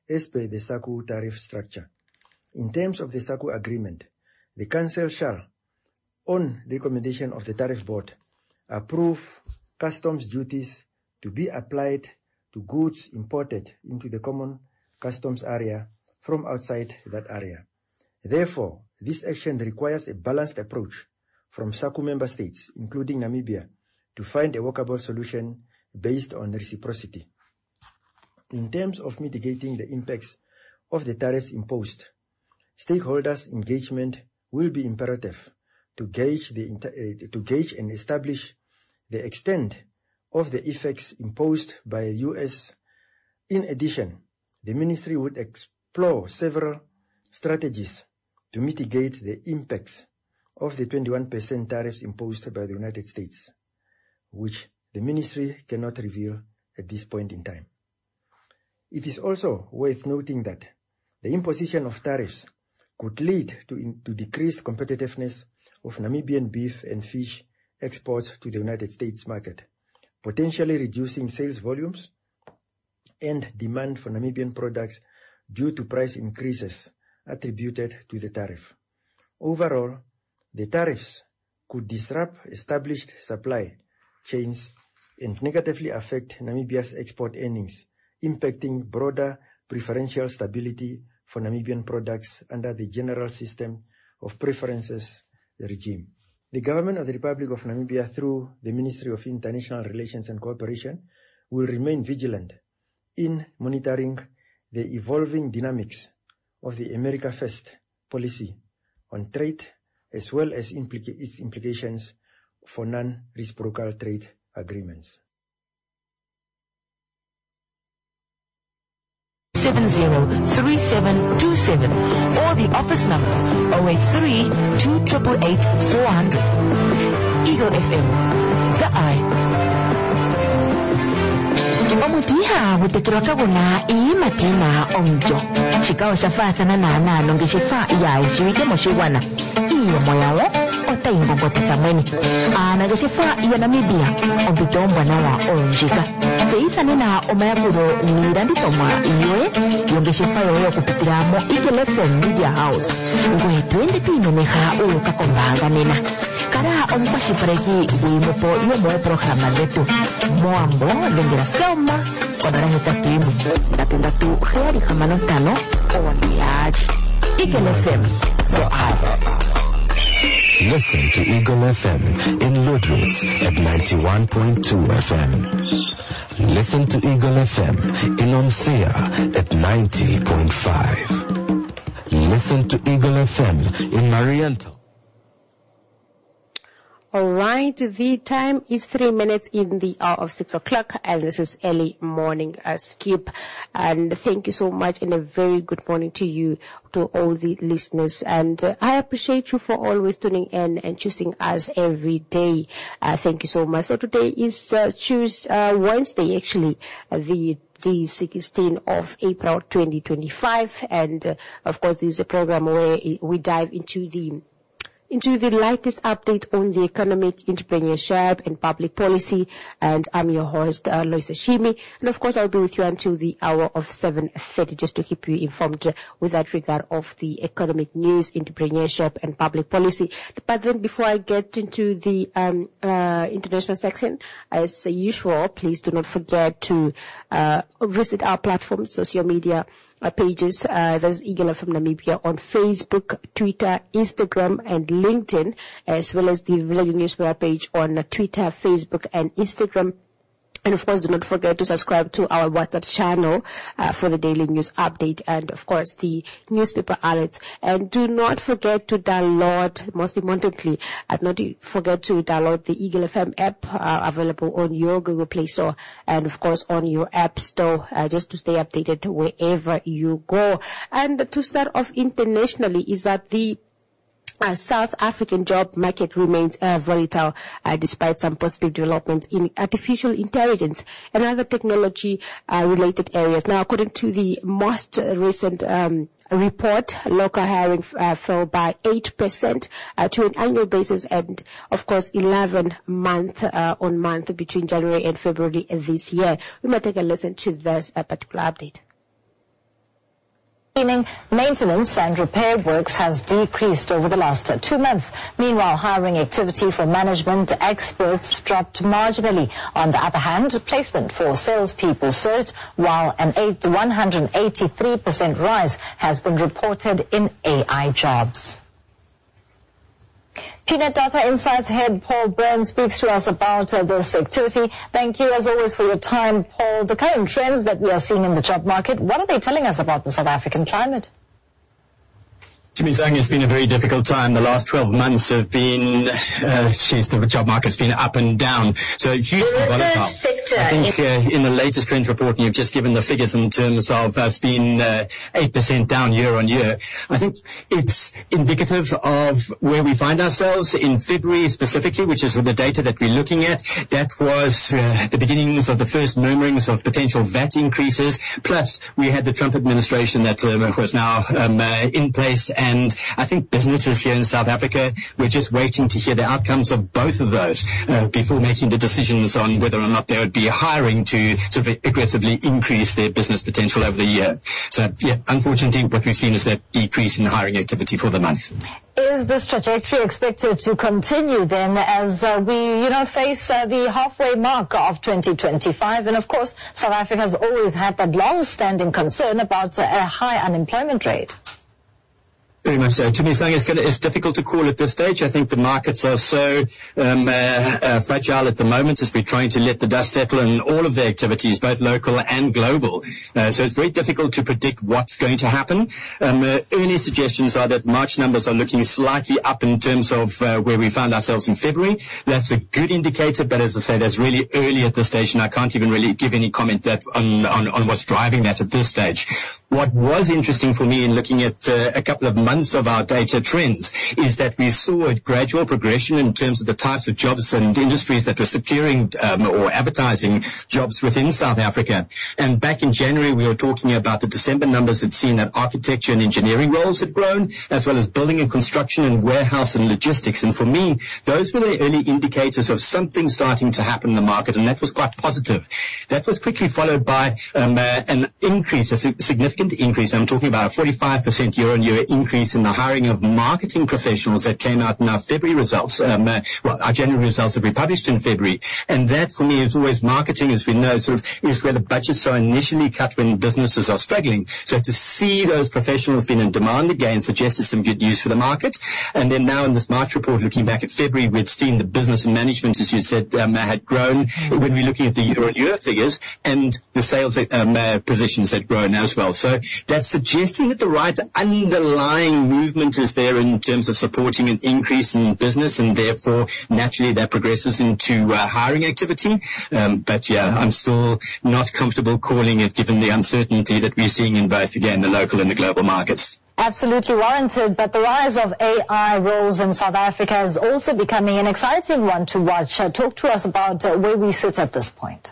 as per the SACU tariff structure. In terms of the SACU agreement, the Council shall, on the recommendation of the Tariff Board, approve customs duties to be applied to goods imported into the common customs area from outside that area. Therefore, this action requires a balanced approach from SACU member states, including Namibia, to find a workable solution based on reciprocity. In terms of mitigating the impacts of the tariffs imposed, stakeholders' engagement will be imperative to gauge and establish the extent of the effects imposed by the U.S. In addition, the Ministry would explore several strategies to mitigate the impacts of the 21% tariffs imposed by the United States, which the Ministry cannot reveal at this point in time. It is also worth noting that the imposition of tariffs could lead to decreased competitiveness of Namibian beef and fish exports to the United States market, potentially reducing sales volumes and demand for Namibian products due to price increases attributed to the tariff. Overall, the tariffs could disrupt established supply chains and negatively affect Namibia's export earnings, impacting broader preferential stability for Namibian products under the General System of Preferences regime. The Government of the Republic of Namibia, through the Ministry of International Relations and Cooperation, will remain vigilant in monitoring the evolving dynamics of the America First policy on trade, as well as its implications for non-reciprocal trade agreements. 703727 or the office number 083-288-400. Eagle FM, the eye. Omutiha wutekirota guna matina onjo. Chikao shafathana na nano ngishifa ya ishuike moshiwana. Iyo moyawo otaimbo samweni. Nageshifa ya Namibia ombitombwa nawa onjika. Teithane na omayaburo nirandi toma iye yongeshifa yoyo kupitiramo Eagle FM Media House. Ngwe twende tuinoneha uka kombanga nena. Kara ompashipareki wimopo yomo programa letu. Moambo lengera soma kodara hitatimu. Datundatu heri hamanotano owaniaji. Eagle FM, the eye. Listen to Eagle FM in Lodrich at 91.2 FM. Listen to Eagle FM in Onthea at 90.5. Listen to Eagle FM in Mariental. All right, the time is 3 minutes in the hour of 6 o'clock, and this is early morning Scoop. And thank you so much, and a very good morning to you, to all the listeners. And I appreciate you for always tuning in and choosing us every day. Thank you so much. So today is Wednesday, actually, the 16th of April 2025, and of course this is a program where we dive into the latest update on the economic, entrepreneurship, and public policy. And I'm your host, Loisa Shimi. And of course, I'll be with you until the hour of 7:30, just to keep you informed with that regard of the economic news, entrepreneurship, and public policy. But then before I get into the international section, as usual, please do not forget to visit our platforms, social media pages. There's Eagle FM Namibia on Facebook, Twitter, Instagram, and LinkedIn, as well as the Village Newspaper page on Twitter, Facebook, and Instagram. And of course, do not forget to subscribe to our WhatsApp channel for the daily news update and, of course, the newspaper alerts. And do not forget to download, most importantly, not forget to download the Eagle FM app available on your Google Play Store and, of course, on your App Store, just to stay updated wherever you go. And to start off internationally is that the South African job market remains volatile despite some positive developments in artificial intelligence and other technology-related areas. Now, according to the most recent report, local hiring fell by 8% to an annual basis, and of course 11 month on month between January and February this year. We might take a listen to this particular update. Meaning maintenance and repair works has decreased over the last 2 months. Meanwhile, hiring activity for management experts dropped marginally. On the other hand, placement for salespeople surged, while an 183% rise has been reported in AI jobs. Peanut Data Insights head Paul Byrne speaks to us about this activity. Thank you as always for your time, Paul. The current trends that we are seeing in the job market, what are they telling us about the South African climate? Tumisang, it's been a very difficult time. The last 12 months have been, the job market's been up and down. So hugely volatile. I think in the latest trends report, and you've just given the figures in terms of us being 8% down year on year. I think it's indicative of where we find ourselves in February specifically, which is the data that we're looking at. That was the beginnings of the first murmurings of potential VAT increases. Plus, we had the Trump administration that was now in place. And I think businesses here in South Africa, we're just waiting to hear the outcomes of both of those before making the decisions on whether or not they would be hiring to sort of aggressively increase their business potential over the year. So, yeah, unfortunately, what we've seen is that decrease in hiring activity for the month. Is this trajectory expected to continue then as we, face the halfway mark of 2025? And, of course, South Africa has always had that long-standing concern about a high unemployment rate. Very much so. Tumisang, it's difficult to call at this stage. I think the markets are so fragile at the moment as we're trying to let the dust settle in all of the activities, both local and global. So it's very difficult to predict what's going to happen. Early suggestions are that March numbers are looking slightly up in terms of where we found ourselves in February. That's a good indicator, but as I say, that's really early at this stage, and I can't even really give any comment that on what's driving that at this stage. What was interesting for me in looking at a couple of months of our data trends is that we saw a gradual progression in terms of the types of jobs and industries that were securing or advertising jobs within South Africa. And back in January, we were talking about the December numbers had seen that architecture and engineering roles had grown, as well as building and construction and warehouse and logistics. And for me, those were the early indicators of something starting to happen in the market, and that was quite positive. That was quickly followed by an increase, a significant increase. I'm talking about a 45% year-on-year increase in the hiring of marketing professionals that came out in our February results, our January results that we published in February. And that, for me, is always marketing, as we know, sort of is where the budgets are initially cut when businesses are struggling. So to see those professionals being in demand again suggested some good news for the market. And then now in this March report, looking back at February, we'd seen the business and management, as you said, had grown when we're looking at the year-on-year figures, and the sales positions had grown as well. So that's suggesting that the right underlying movement is there in terms of supporting an increase in business, and therefore naturally that progresses into hiring activity. But yeah, I'm still not comfortable calling it given the uncertainty that we're seeing in both, again, the local and the global markets. Absolutely warranted, but the rise of AI roles in South Africa is also becoming an exciting one to watch. Talk to us about where we sit at this point.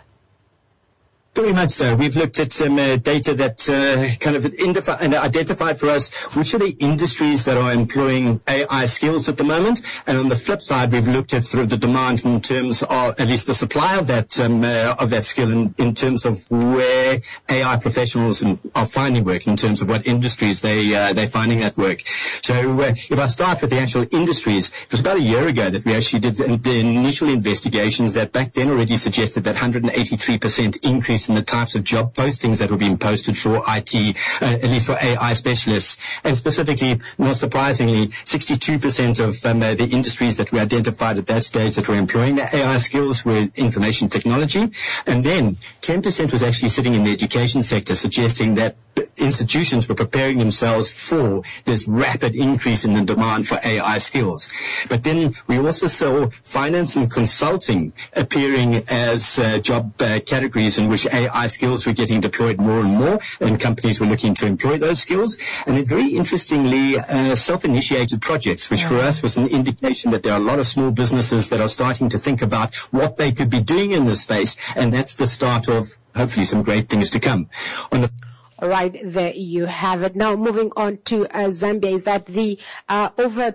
Very much so. We've looked at some data that kind of identified for us which are the industries that are employing AI skills at the moment. And on the flip side, we've looked at sort of the demand in terms of at least the supply of that skill in terms of where AI professionals are finding work, in terms of what industries they're finding that work. So if I start with the actual industries, it was about a year ago that we actually did the initial investigations that back then already suggested that 183% increase in the types of job postings that were being posted for IT, at least for AI specialists. And specifically, not surprisingly, 62% of the industries that we identified at that stage that were employing the AI skills were information technology. And then 10% was actually sitting in the education sector, suggesting that institutions were preparing themselves for this rapid increase in the demand for AI skills. But then we also saw finance and consulting appearing as job categories in which AI skills were getting deployed more and more, and companies were looking to employ those skills. And then very interestingly, self-initiated projects, which for us was an indication that there are a lot of small businesses that are starting to think about what they could be doing in this space, and that's the start of hopefully some great things to come. All right, there you have it. Now, moving on to Zambia, is that the over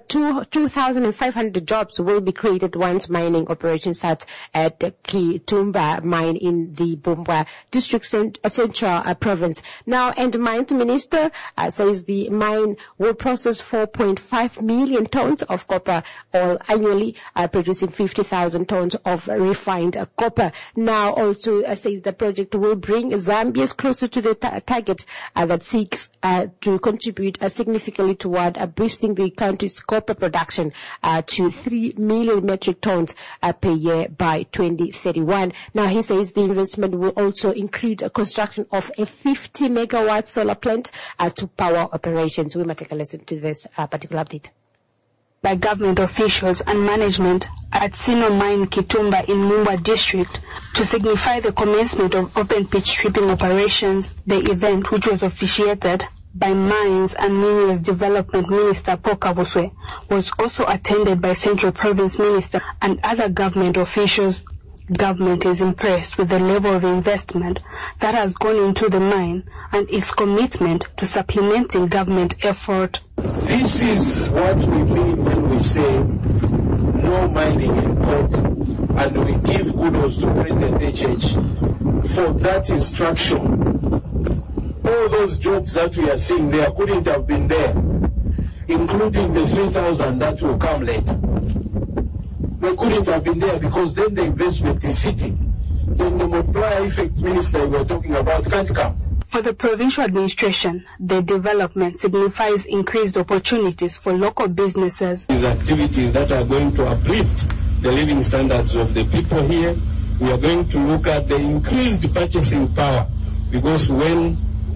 2,500 jobs will be created once mining operation starts at the Kitumba mine in the Bumbwa district central province. Now, and the mines minister says the mine will process 4.5 million tons of copper ore annually, producing 50,000 tons of refined copper. Now, also says the project will bring Zambians closer to the target that seeks to contribute significantly toward boosting the country's copper production to 3 million metric tons per year by 2031. Now, he says the investment will also include a construction of a 50 megawatt solar plant to power operations. We might take a listen to this particular update. By government officials and management at Sino Mine Kitumba in Mumba district to signify the commencement of open pit stripping operations. The event, which was officiated by Mines and Minerals Development Minister Paul Kabuswe, was also attended by Central Province Minister and other government officials. Government is impressed with the level of investment that has gone into the mine and its commitment to supplementing government effort. This is what we mean when we say no mining in port, and we give kudos to President HH for that instruction. All those jobs that we are seeing there couldn't have been there, including the 3,000 that will come later. They couldn't have been there because then the investment is sitting. Then the multiplier effect minister we were talking about can't come. For the provincial administration, the development signifies increased opportunities for local businesses. These activities that are going to uplift the living standards of the people here, we are going to look at the increased purchasing power, because when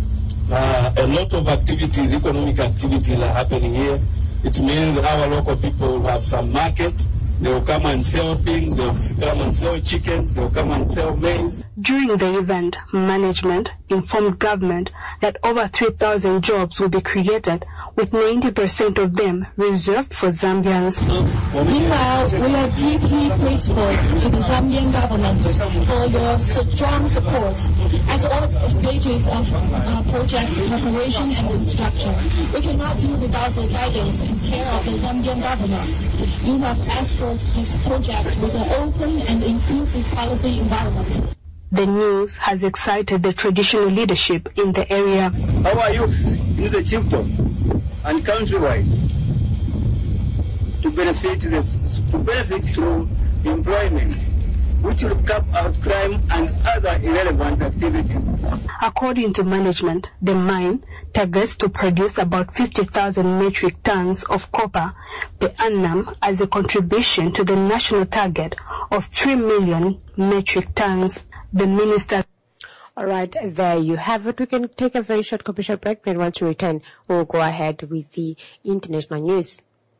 a lot of activities, economic activities are happening here, it means our local people will have some market. They will come and sell things, they will come and sell chickens, they will come and sell maize. During the event, management informed government that over 3,000 jobs will be created, with 90% of them reserved for Zambians. Meanwhile, we are deeply grateful to the Zambian government for your strong support at all stages of project preparation and construction. We cannot do without the guidance and care of the Zambian government. You have escorted this project with an open and inclusive policy environment. The news has excited the traditional leadership in the area. Our youth in the chiefdom and countrywide to benefit through employment, which will cut out crime and other irrelevant activities. According to management, the mine targets to produce about 50,000 metric tons of copper per annum as a contribution to the national target of 3 million metric tons. The minister. All right, there you have it. We can take a very short commercial break. Then once we return, we'll go ahead with the international news.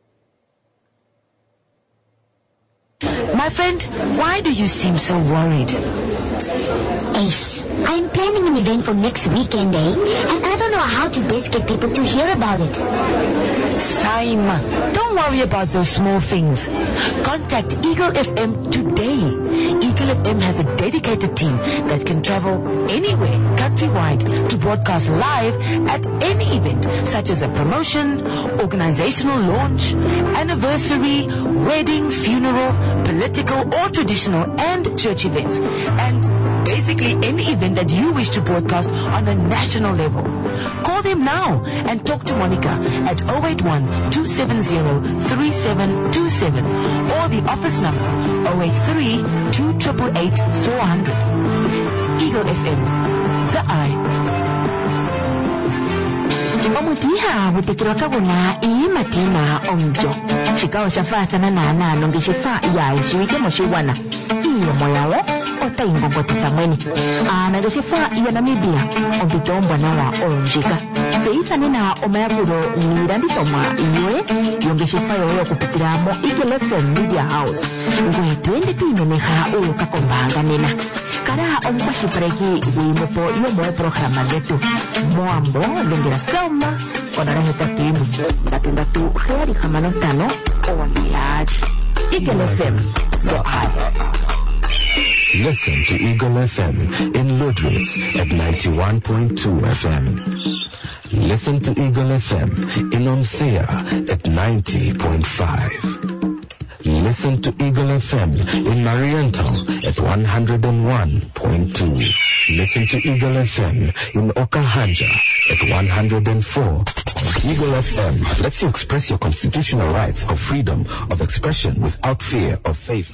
My friend, why do you seem so worried? Ace, I'm planning an event for next weekend, and I don't know how to best get people to hear about it. Saima, don't worry about those small things. Contact Eagle FM today. Eagle FM has a dedicated team that can travel anywhere countrywide to broadcast live at any event, such as a promotion, organizational launch, anniversary, wedding, funeral, political or traditional and church events, and basically any event that you wish to broadcast on a national level. Call them now and talk to Monica at 081-270-3727 or the office number 083-288-400. Eagle FM, the eye. Omutiha butekirwa bona imatina omjo. Chikao shafatana na nalo ngishifa ya ishwike moshiwana. Iyo moyawo otaingo botisamweni. Nageshifa ya Namibia ombitomba nawa onjika. Seisa nina omayakuro nirandi toma iwe yongeshifa yoyo kupitiramo Eagle FM Media House. Ngwe twende tuimeneha uka kombanga nena. Kara ompashipareki wimopo yomo programa letu. Moambo lengira soma onaraheta timu. Datundatu heri hamano tano onliad. Eagle FM. So high. Listen to Eagle FM in Lodritz at 91.2 FM. Listen to Eagle FM in Onthea at 90.5. Listen to Eagle FM in Mariental at 101.2. Listen to Eagle FM in Okahanja at 104. Eagle FM lets you express your constitutional rights of freedom of expression without fear of fate.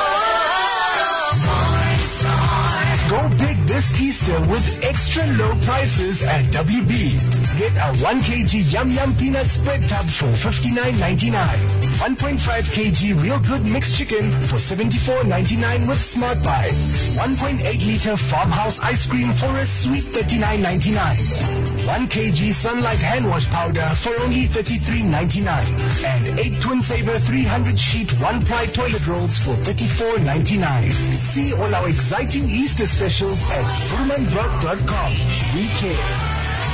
Go big this Easter with extra low prices at WB. Get a 1 kg Yum Yum peanut spread tub for $59.99. 1.5 kg Real Good mixed chicken for $74.99 with Smart Buy. 1.8 liter Farmhouse ice cream for a sweet $39.99. 1 kg Sunlight hand wash powder for only $33.99. And 8 Twin Saver 300 sheet 1-ply toilet rolls for $34.99. See all our exciting Easter specials at FurmanBrock.com. We care.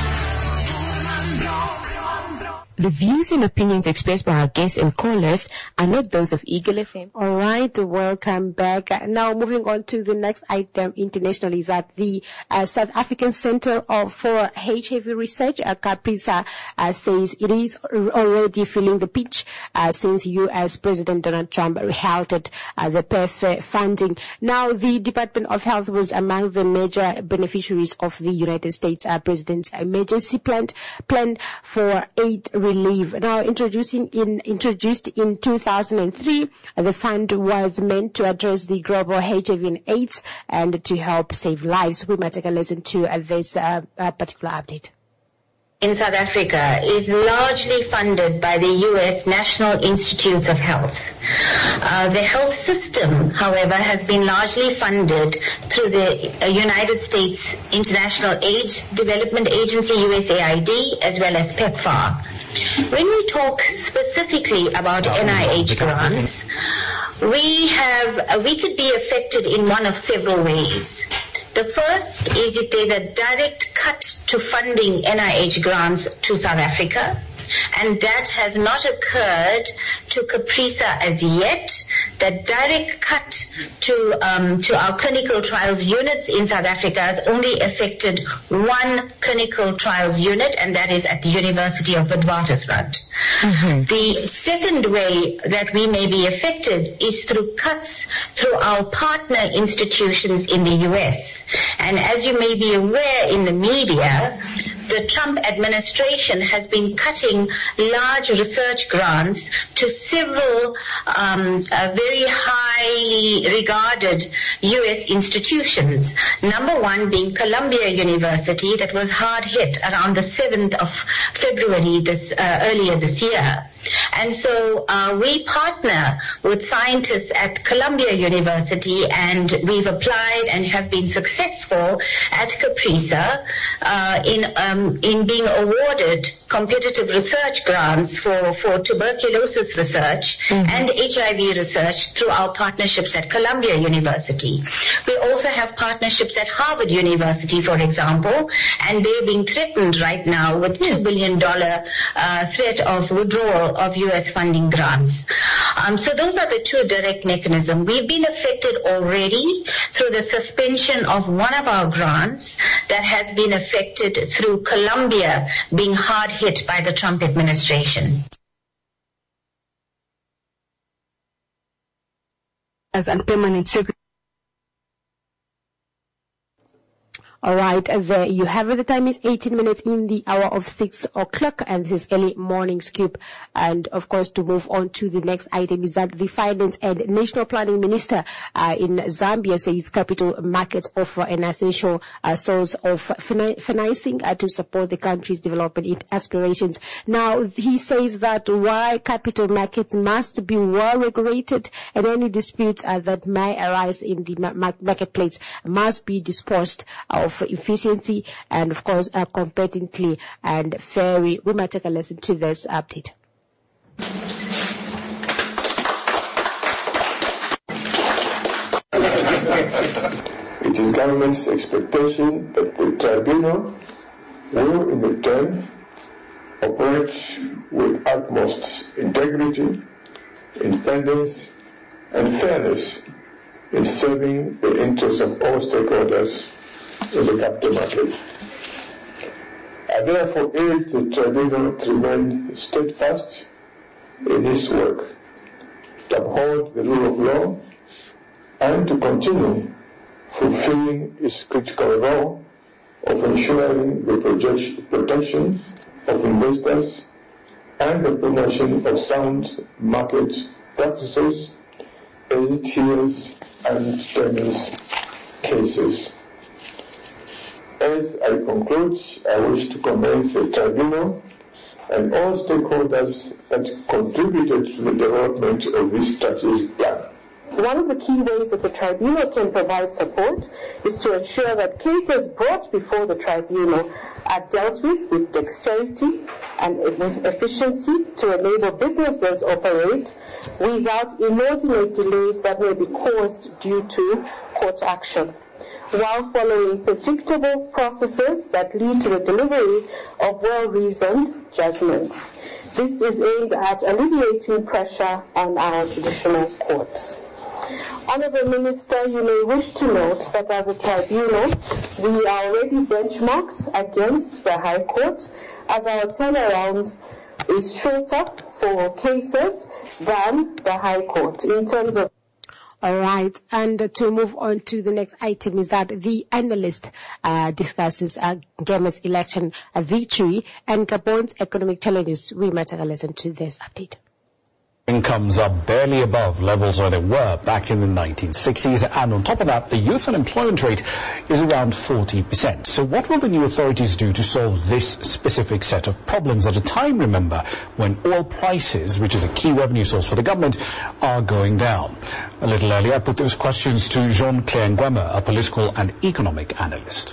The views and opinions expressed by our guests and callers are not those of Eagle FM. All right, welcome back. Now, moving on to the next item internationally, is that the South African Center for HIV Research, CAPRISA, says it is already feeling the pinch since U.S. President Donald Trump halted the PEPFAR funding. Now, the Department of Health was among the major beneficiaries of the United States President's emergency plan for aid relief. Now, introduced in 2003, the fund was meant to address the global HIV and AIDS and to help save lives. We might take a listen to this particular update. In South Africa is largely funded by the U.S. National Institutes of Health. The health system, however, has been largely funded through the United States International Aid Development Agency, USAID, as well as PEPFAR. When we talk specifically about NIH grants, we could be affected in one of several ways. The first is if there's a direct cut to funding NIH grants to South Africa, and that has not occurred to CAPRISA as yet. The direct cut to our clinical trials units in South Africa has only affected one clinical trials unit, and that is at the University of Witwatersrand. Mm-hmm. The second way that we may be affected is through cuts through our partner institutions in the U.S. And as you may be aware in the media, the Trump administration has been cutting large research grants to several very highly regarded U.S. institutions. Number one being Columbia University, that was hard hit around the 7th of February earlier this year. And so we partner with scientists at Columbia University, and we've applied and have been successful at CAPRISA in being awarded competitive research grants for tuberculosis research and HIV research through our partnerships at Columbia University. We also have partnerships at Harvard University, for example, and they're being threatened right now with $2 billion threat of withdrawal of U.S. funding grants. So those are the two direct mechanisms. We've been affected already through the suspension of one of our grants that has been affected through Columbia being hard hit by the Trump administration. As a permanent secretary. All right, there you have it. The time is 18 minutes in the hour of 6 o'clock, and this is early morning scoop. And of course, to move on to the next item is that the Finance and National Planning Minister in Zambia says capital markets offer an essential source of financing to support the country's development aspirations. Now, he says that while capital markets must be well regulated, and any disputes that may arise in the marketplace must be disposed of efficiency and, of course, competently and fairly. We might take a listen to this update. It is government's expectation that the tribunal will, in return, operate with utmost integrity, independence, and fairness in serving the interests of all stakeholders in the capital markets. I therefore urge the Tribunal to remain steadfast in its work, to uphold the rule of law, and to continue fulfilling its critical role of ensuring the protection of investors and the promotion of sound market practices as it hears and determines cases. As I conclude, I wish to commend the Tribunal and all stakeholders that contributed to the development of this strategic plan. One of the key ways that the Tribunal can provide support is to ensure that cases brought before the Tribunal are dealt with dexterity and with efficiency to enable businesses operate without inordinate delays that may be caused due to court action, while following predictable processes that lead to the delivery of well-reasoned judgments. This is aimed at alleviating pressure on our traditional courts. Honourable Minister, you may wish to note that as a tribunal, we are already benchmarked against the High Court, as our turnaround is shorter for cases than the High Court in terms of. All right, and to move on to the next item is that the analyst discusses Ngema's election victory and Gabon's economic challenges. We might take a listen to this update. Incomes are barely above levels where they were back in the 1960s, and on top of that, the youth unemployment rate is around 40%. So what will the new authorities do to solve this specific set of problems at a time, remember, when oil prices, which is a key revenue source for the government, are going down? A little earlier, I put those questions to Jean-Claire Ngema, a political and economic analyst.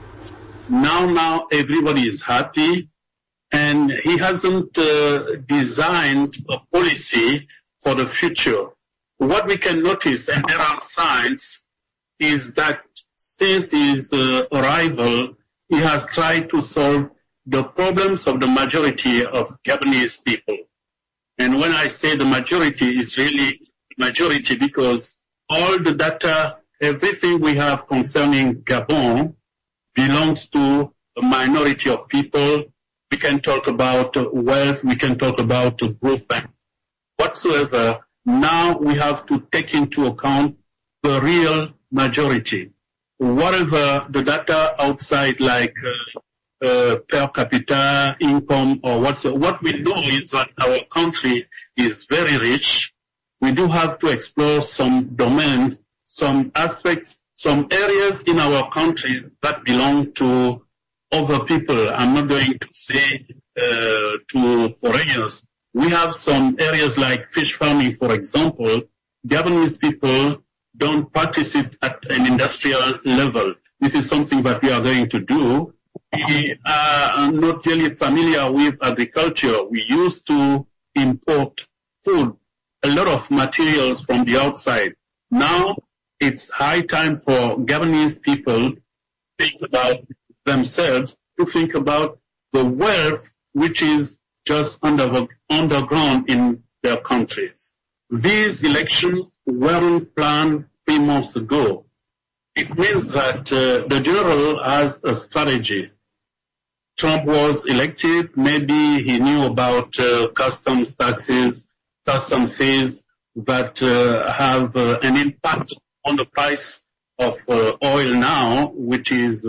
Now everybody is happy. And he hasn't designed a policy for the future. What we can notice, and there are signs, is that since his arrival, he has tried to solve the problems of the majority of Gabonese people. And when I say the majority, it's really majority because all the data, everything we have concerning Gabon belongs to a minority of people. We can talk about wealth, we can talk about growth, whatsoever. Now we have to take into account the real majority. Whatever the data outside, like per capita income or whatsoever, what we know is that our country is very rich. We do have to explore some domains, some aspects, some areas in our country that belong to other people. I'm not going to say to foreigners. We have some areas like fish farming, for example. Gabonese people don't practice it at an industrial level. This is something that we are going to do. We are not really familiar with agriculture. We used to import food, a lot of materials from the outside. Now it's high time for Gabonese people to think about themselves, to think about the wealth which is just underground in their countries. These elections weren't planned 3 months ago. It means that the general has a strategy. Trump was elected, maybe he knew about customs taxes, custom fees that have an impact on the price of oil now, which is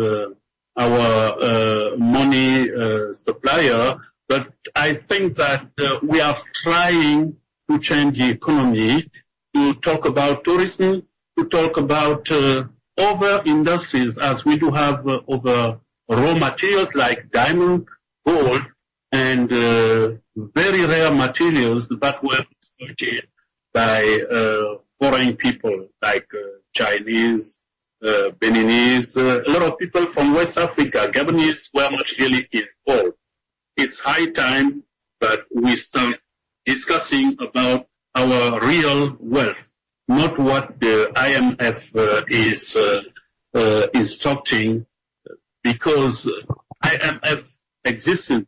our money supplier. But I think that we are trying to change the economy, to talk about tourism, to talk about other industries, as we do have other raw materials like diamond, gold, and very rare materials that were exploited by foreign people like Chinese, Beninese, a lot of people from West Africa. Gabonese were not really involved. It's high time that we start discussing about our real wealth, not what the IMF is instructing, because IMF existed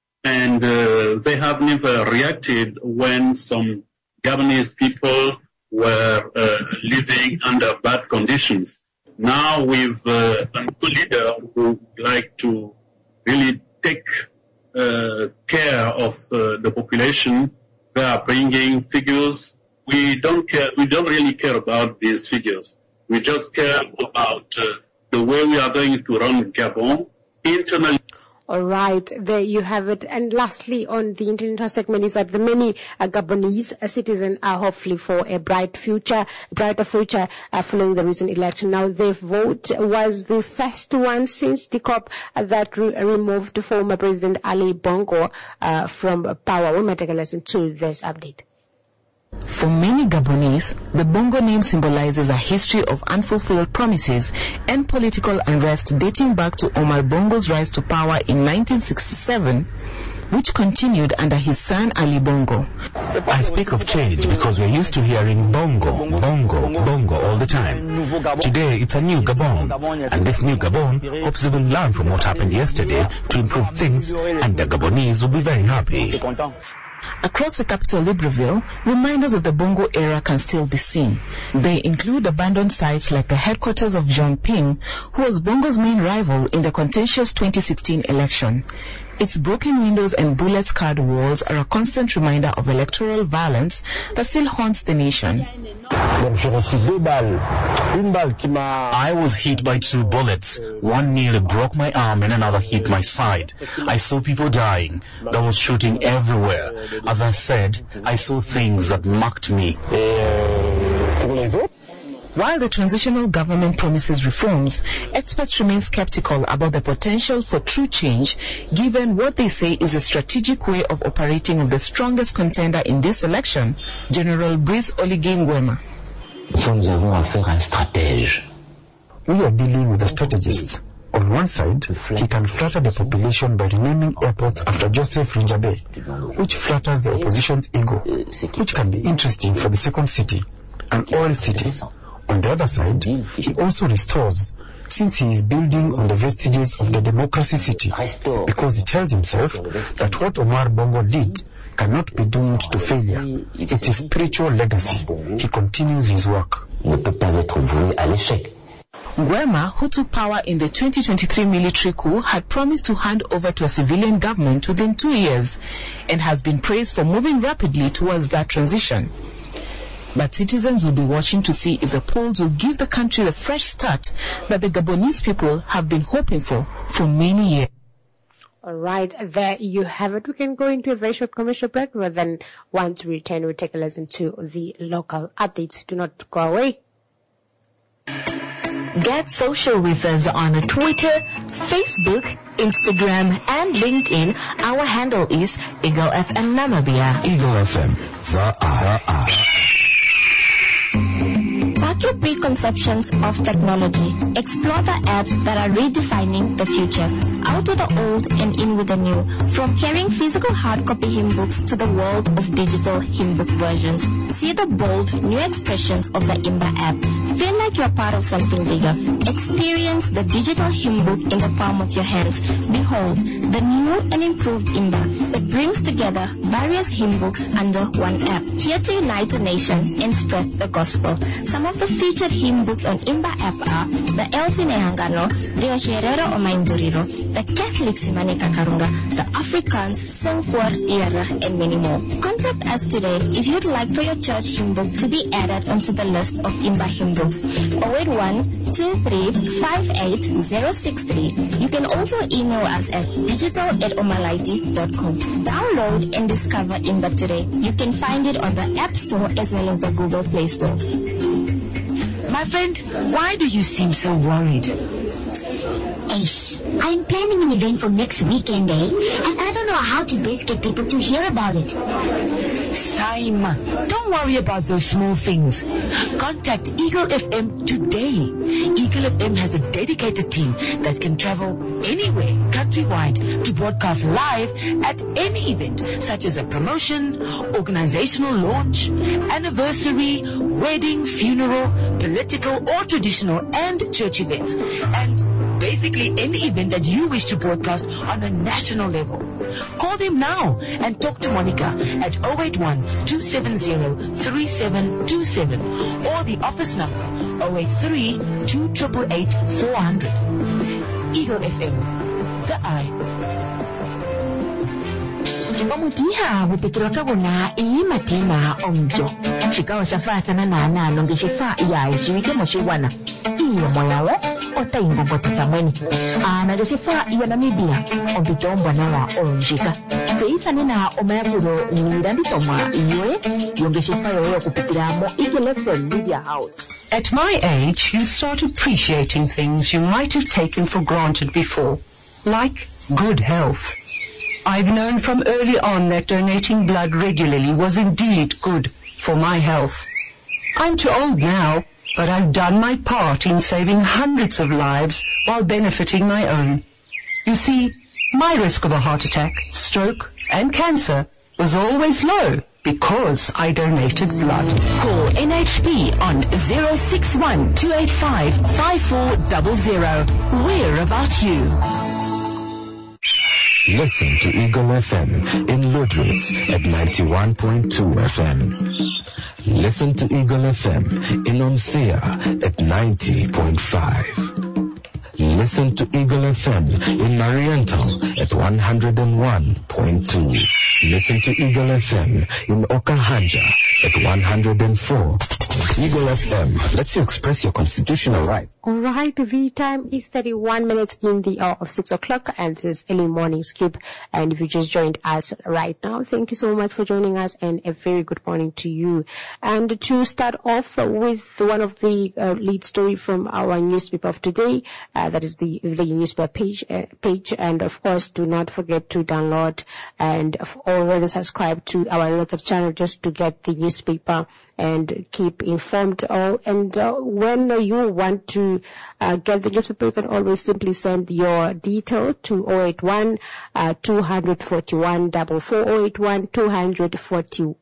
and they have never reacted when some Gabonese people were living under bad conditions. Now with a new leader who would like to really take care of the population, they are bringing figures. We don't really care about these figures. We just care about the way we are going to run Gabon internally. All right, there you have it. And lastly, on the international segment is that the many Gabonese citizens are hopefully for a brighter future following the recent election. Now, their vote was the first one since the COP that removed former President Ali Bongo from power. We might take a listen to this update. For many Gabonese, the Bongo name symbolizes a history of unfulfilled promises and political unrest dating back to Omar Bongo's rise to power in 1967, which continued under his son Ali Bongo. I speak of change because we're used to hearing Bongo, Bongo, Bongo all the time. Today it's a new Gabon, and this new Gabon hopes they will learn from what happened yesterday to improve things, and the Gabonese will be very happy. Across the capital, Libreville, reminders of the Bongo era can still be seen. They include abandoned sites like the headquarters of John Ping, who was Bongo's main rival in the contentious 2016 election. Its broken windows and bullet-scarred walls are a constant reminder of electoral violence that still haunts the nation. I was hit by 2 bullets. One nearly broke my arm and another hit my side. I saw people dying. There was shooting everywhere. As I said, I saw things that mocked me. While the transitional government promises reforms, experts remain skeptical about the potential for true change, given what they say is a strategic way of operating of the strongest contender in this election, General Brice Oligui Nguema. We are dealing with a strategist. On one side, he can flatter the population by renaming airports after Joseph Rinjabe, which flatters the opposition's ego, which can be interesting for the second city, an oil city. On the other side, he also restores, since he is building on the vestiges of the democracy city, because he tells himself that what Omar Bongo did cannot be doomed to failure. It's his spiritual legacy. He continues his work. Nguema, who took power in the 2023 military coup, had promised to hand over to a civilian government within 2 years and has been praised for moving rapidly towards that transition. But citizens will be watching to see if the polls will give the country the fresh start that the Gabonese people have been hoping for many years. All right, there you have it. We can go into a very short commercial break, but then once we return, we'll take a listen to the local updates. Do not go away. Get social with us on Twitter, Facebook, Instagram, and LinkedIn. Our handle is Eagle FM Namibia. Eagle FM, the R. Park your preconceptions of technology. Explore the apps that are redefining the future. Out with the old and in with the new. From carrying physical hard copy hymn books to the world of digital hymn book versions. See the bold new expressions of the Imba app. Feel like you're part of something bigger. Experience the digital hymn book in the palm of your hands. Behold, the new and improved Imba that brings together various hymn books under one app. Here to unite the nation and spread the gospel. Some of the featured hymn books on Imba app are the Elsie Nehangano, the Osherero Omainduriro, the Catholic Simane Kakarunga, the Afrikaans Sing for Tierra, and many more. Contact us today if you'd like for your church hymn book to be added onto the list of Imba hymn books. 081-2358-063. You can also email us at digital@omalaiti.com. Download and discover Imba today. You can find it on the App Store as well as the Google Play Store. My friend, why do you seem so worried? Ace, I'm planning an event for next weekend, and I don't know how to best get people to hear about it. Saima, don't worry about those small things. Contact Eagle FM today. Eagle FM has a dedicated team that can travel anywhere countrywide to broadcast live at any event, such as a promotion, organizational launch, anniversary, wedding, funeral, political or traditional and church events. And basically any event that you wish to broadcast on a national level. Call them now and talk to Monica at 081-270-3727 or the office number 083-288-400. Eagle FM, the eye. Omutiha wipikiroka guna matina omjo. Shikawa shafatana na anano ngishifa ya ishiwike moshiwana. Iyo moyawo otaingo samweni. Ana ngishifa ya Namibia ombitombwa nawa onjika. Teithani na omayakuro niranditoma iwe yongishifa yoyo kupikiramo Eagle FM Media House. At my age, you start appreciating things you might have taken for granted before, like good health. I've known from early on that donating blood regularly was indeed good for my health. I'm too old now, but I've done my part in saving hundreds of lives while benefiting my own. You see, my risk of a heart attack, stroke, and cancer was always low because I donated blood. Call NHP on 061-285-5400. We're about you. Listen to Eagle FM in Lodritz at 91.2 FM. Listen to Eagle FM in Onthea at 90.5. Listen to Eagle FM in Mariental at 101.2. Listen to Eagle FM in Okahanja at 104. Eagle FM lets you express your constitutional right. All right, the time is 31 minutes in the hour of 6 o'clock, and this is Early Morning Scoop. And if you just joined us right now, thank you so much for joining us, and a very good morning to you. And to start off with one of the lead story from our newspaper of today, that is the newspaper page, and of course, do not forget to download and already subscribe to our WhatsApp channel just to get the newspaper and keep informed. And when you want to get the newspaper, you can always simply send your detail to 081 241 44 281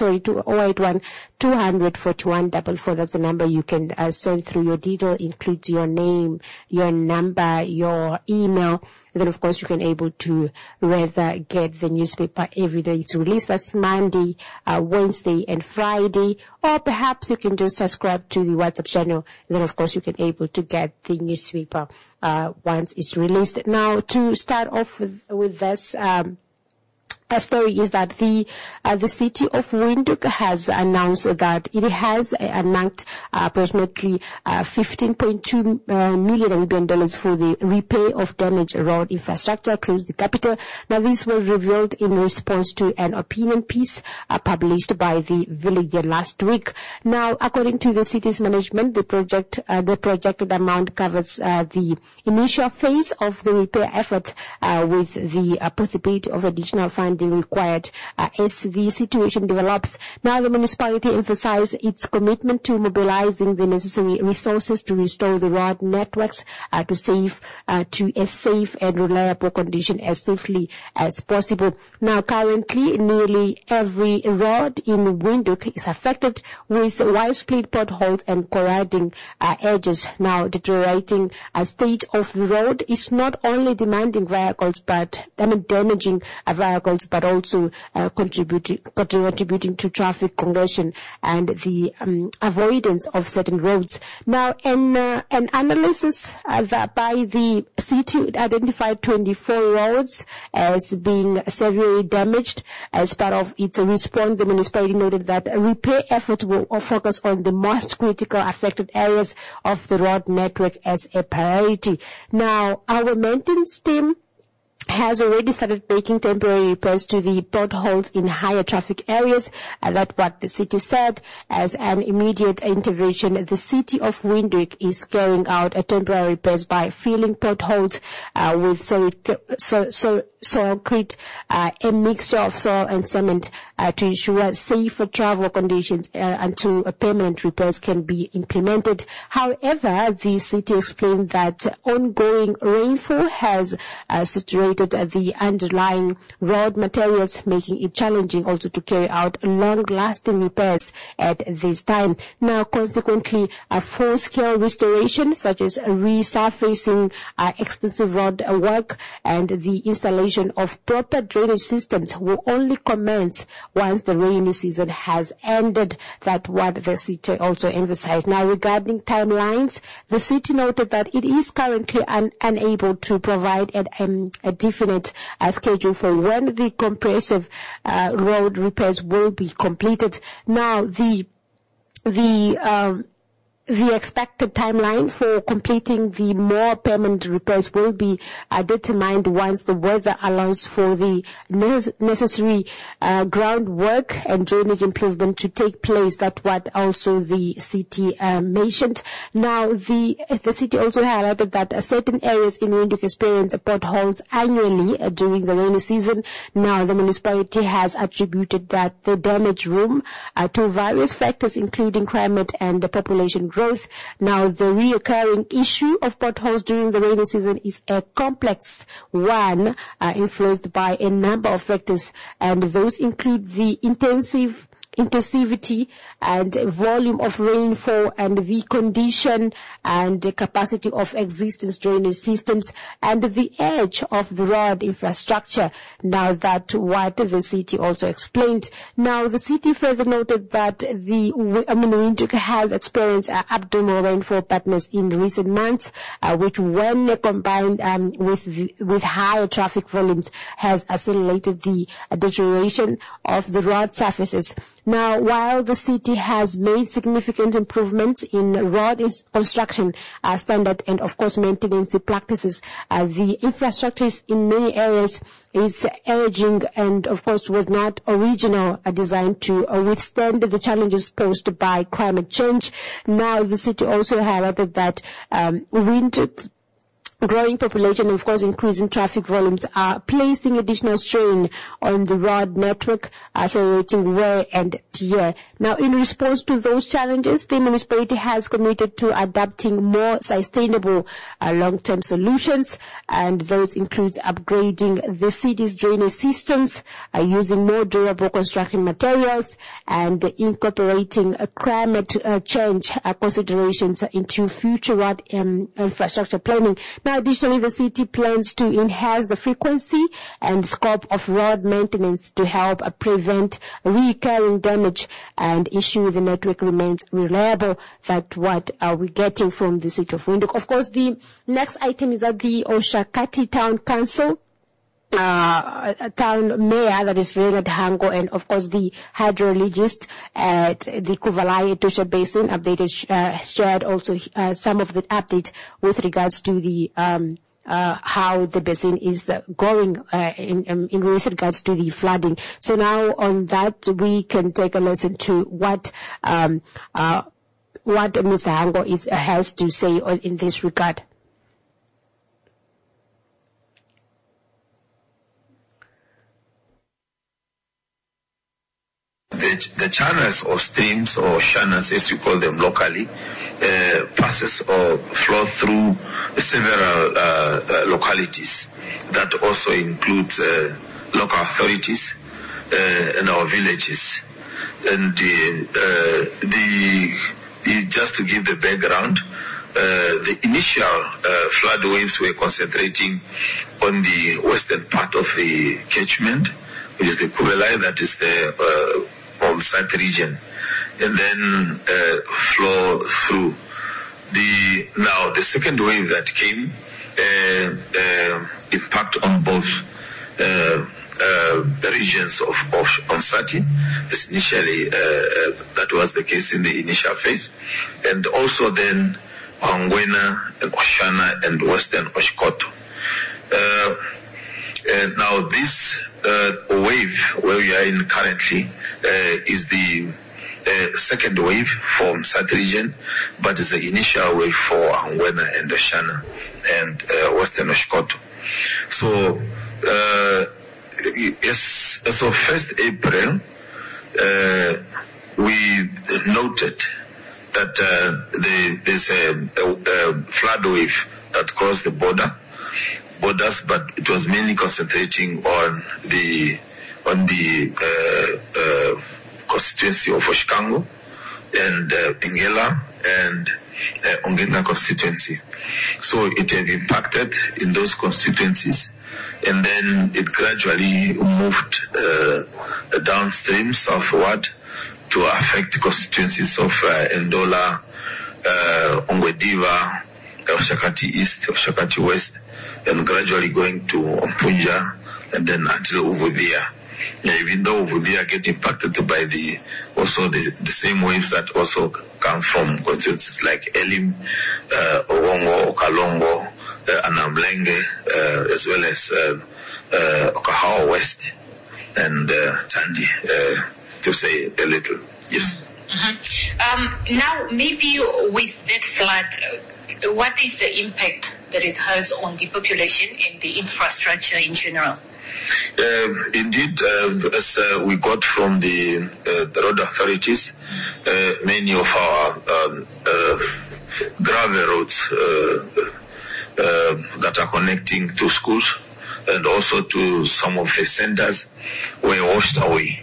241 44. That's the number you can send through your detail. Includes your name, your number, your email. And then, of course, you can able to rather get the newspaper every day it's released. That's Monday, Wednesday, and Friday. Or perhaps you can just subscribe to the WhatsApp channel. And then, of course, you can able to get the newspaper once it's released. Now, to start off with this, story is that the city of Windhoek has announced that it has earmarked approximately $15.2 million for the repair of damaged road infrastructure across the capital. Now, this was revealed in response to an opinion piece published by the Villager last week. Now, according to the city's management, the projected amount covers the initial phase of the repair effort with the possibility of additional funding required as the situation develops. Now, the municipality emphasized its commitment to mobilizing the necessary resources to restore the road networks to a safe and reliable condition as safely as possible. Now, currently, nearly every road in Windhoek is affected with widespread potholes and corroding edges. Now, deteriorating state of the road is not only damaging vehicles, but also contributing to traffic congestion and the avoidance of certain roads. Now, an analysis that by the city identified 24 roads as being severely damaged. As part of its response, the municipality noted that repair efforts will focus on the most critical affected areas of the road network as a priority. Now, our maintenance team has already started making temporary repairs to the potholes in higher traffic areas. That's what the city said. As an immediate intervention, the city of Windhoek is carrying out a temporary repairs by filling potholes with soilcrete, a mixture of soil and cement to ensure safer travel conditions until permanent repairs can be implemented. However, the city explained that ongoing rainfall has saturated deteriorated the underlying road materials, making it challenging also to carry out long-lasting repairs at this time. Now, consequently, a full-scale restoration, such as resurfacing extensive road work and the installation of proper drainage systems, will only commence once the rainy season has ended. That's what the city also emphasized. Now, regarding timelines, the city noted that it is currently unable to provide a definite schedule for when the comprehensive road repairs will be completed. Now, the expected timeline for completing the more permanent repairs will be determined once the weather allows for the necessary groundwork and drainage improvement to take place. That's what also the city mentioned. Now, the city also highlighted that certain areas in Windhoek experience potholes annually during the rainy season. Now, the municipality has attributed that the damage room to various factors, including climate and the population growth. Now, the reoccurring issue of potholes during the rainy season is a complex one, influenced by a number of factors, and those include the intensivity and volume of rainfall and the condition and the capacity of existing drainage systems and the age of the road infrastructure. Now, that what the city also explained. Now, the city further noted that Windhoek has experienced abnormal rainfall patterns in recent months, which when combined with higher traffic volumes has accelerated the deterioration of the road surfaces. Now, while the city has made significant improvements in road construction standard and, of course, maintenance practices, the infrastructure in many areas is aging and, of course, was not originally designed to withstand the challenges posed by climate change. Now, the city also highlighted that growing population and, of course, increasing traffic volumes are placing additional strain on the road network, accelerating wear and tear. Now, in response to those challenges, the municipality has committed to adapting more sustainable long-term solutions, and those include upgrading the city's drainage systems, using more durable construction materials, and incorporating climate change considerations into future road infrastructure planning. Now, additionally, the city plans to enhance the frequency and scope of road maintenance to help prevent recurring damage and ensure the network remains reliable. That's what we're getting from the city of Windhoek. Of course, the next item is that the Oshakati Town Council town mayor, that is Renard Hango, and of course the hydrologist at the Kuvalai Etosha Basin shared also some of the update with regards to the how the basin is going in with regards to the flooding. So now on that we can take a listen to what Mr. Hango has to say in this regard. The channels or streams or shannas, as you call them locally, passes or flow through several localities. That also includes local authorities and our villages. And just to give the background, the initial flood waves were concentrating on the western part of the catchment, which is the Kuvelai, that is the Omsat region, and then flow through. Now the second wave that came impact on both regions of Omsati. Initially, that was the case in the initial phase, and also then Angwena and Oshana and Western Oshkoto. Now this wave where we are in currently is the second wave for Msat region, but is the initial wave for Angwena and Oshana and Western Oshkoto. So as of 1st April, we noted that there's a flood wave that crossed the border, borders, but it was mainly concentrating on the constituency of Oshikango and Ingela and Ongenga constituency. So it had impacted in those constituencies, and then it gradually moved downstream southward to affect constituencies of Ndola, Ongwediva, Oshakati East, Oshakati West, and gradually going to Ompunja, and then until Uvudhia. Even though Uvudhia get impacted by the same waves that also come from constituencies like Elim, Owongo, Okalongo, Anamlenge, as well as Okahawa West and Tandi, to say a little. Yes. Now, maybe with that flood, what is the impact that it has on the population and the infrastructure in general? Indeed, as we got from the road authorities, many of our gravel roads that are connecting to schools and also to some of the centers were washed away.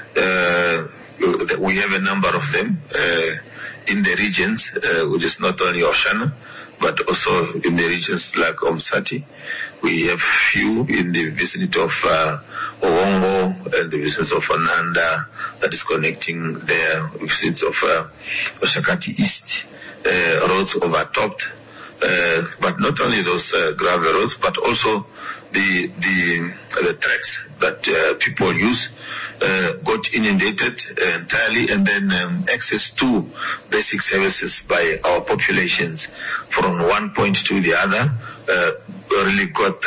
We have a number of them in the regions, which is not only Oshana, but also in the regions like Omsati. We have few in the vicinity of Owongo and the vicinity of Ananda that is connecting the vicinity of Oshakati East. Roads overtopped, but not only those gravel roads, but also the tracks that people use got inundated entirely, and then access to basic services by our populations from one point to the other really got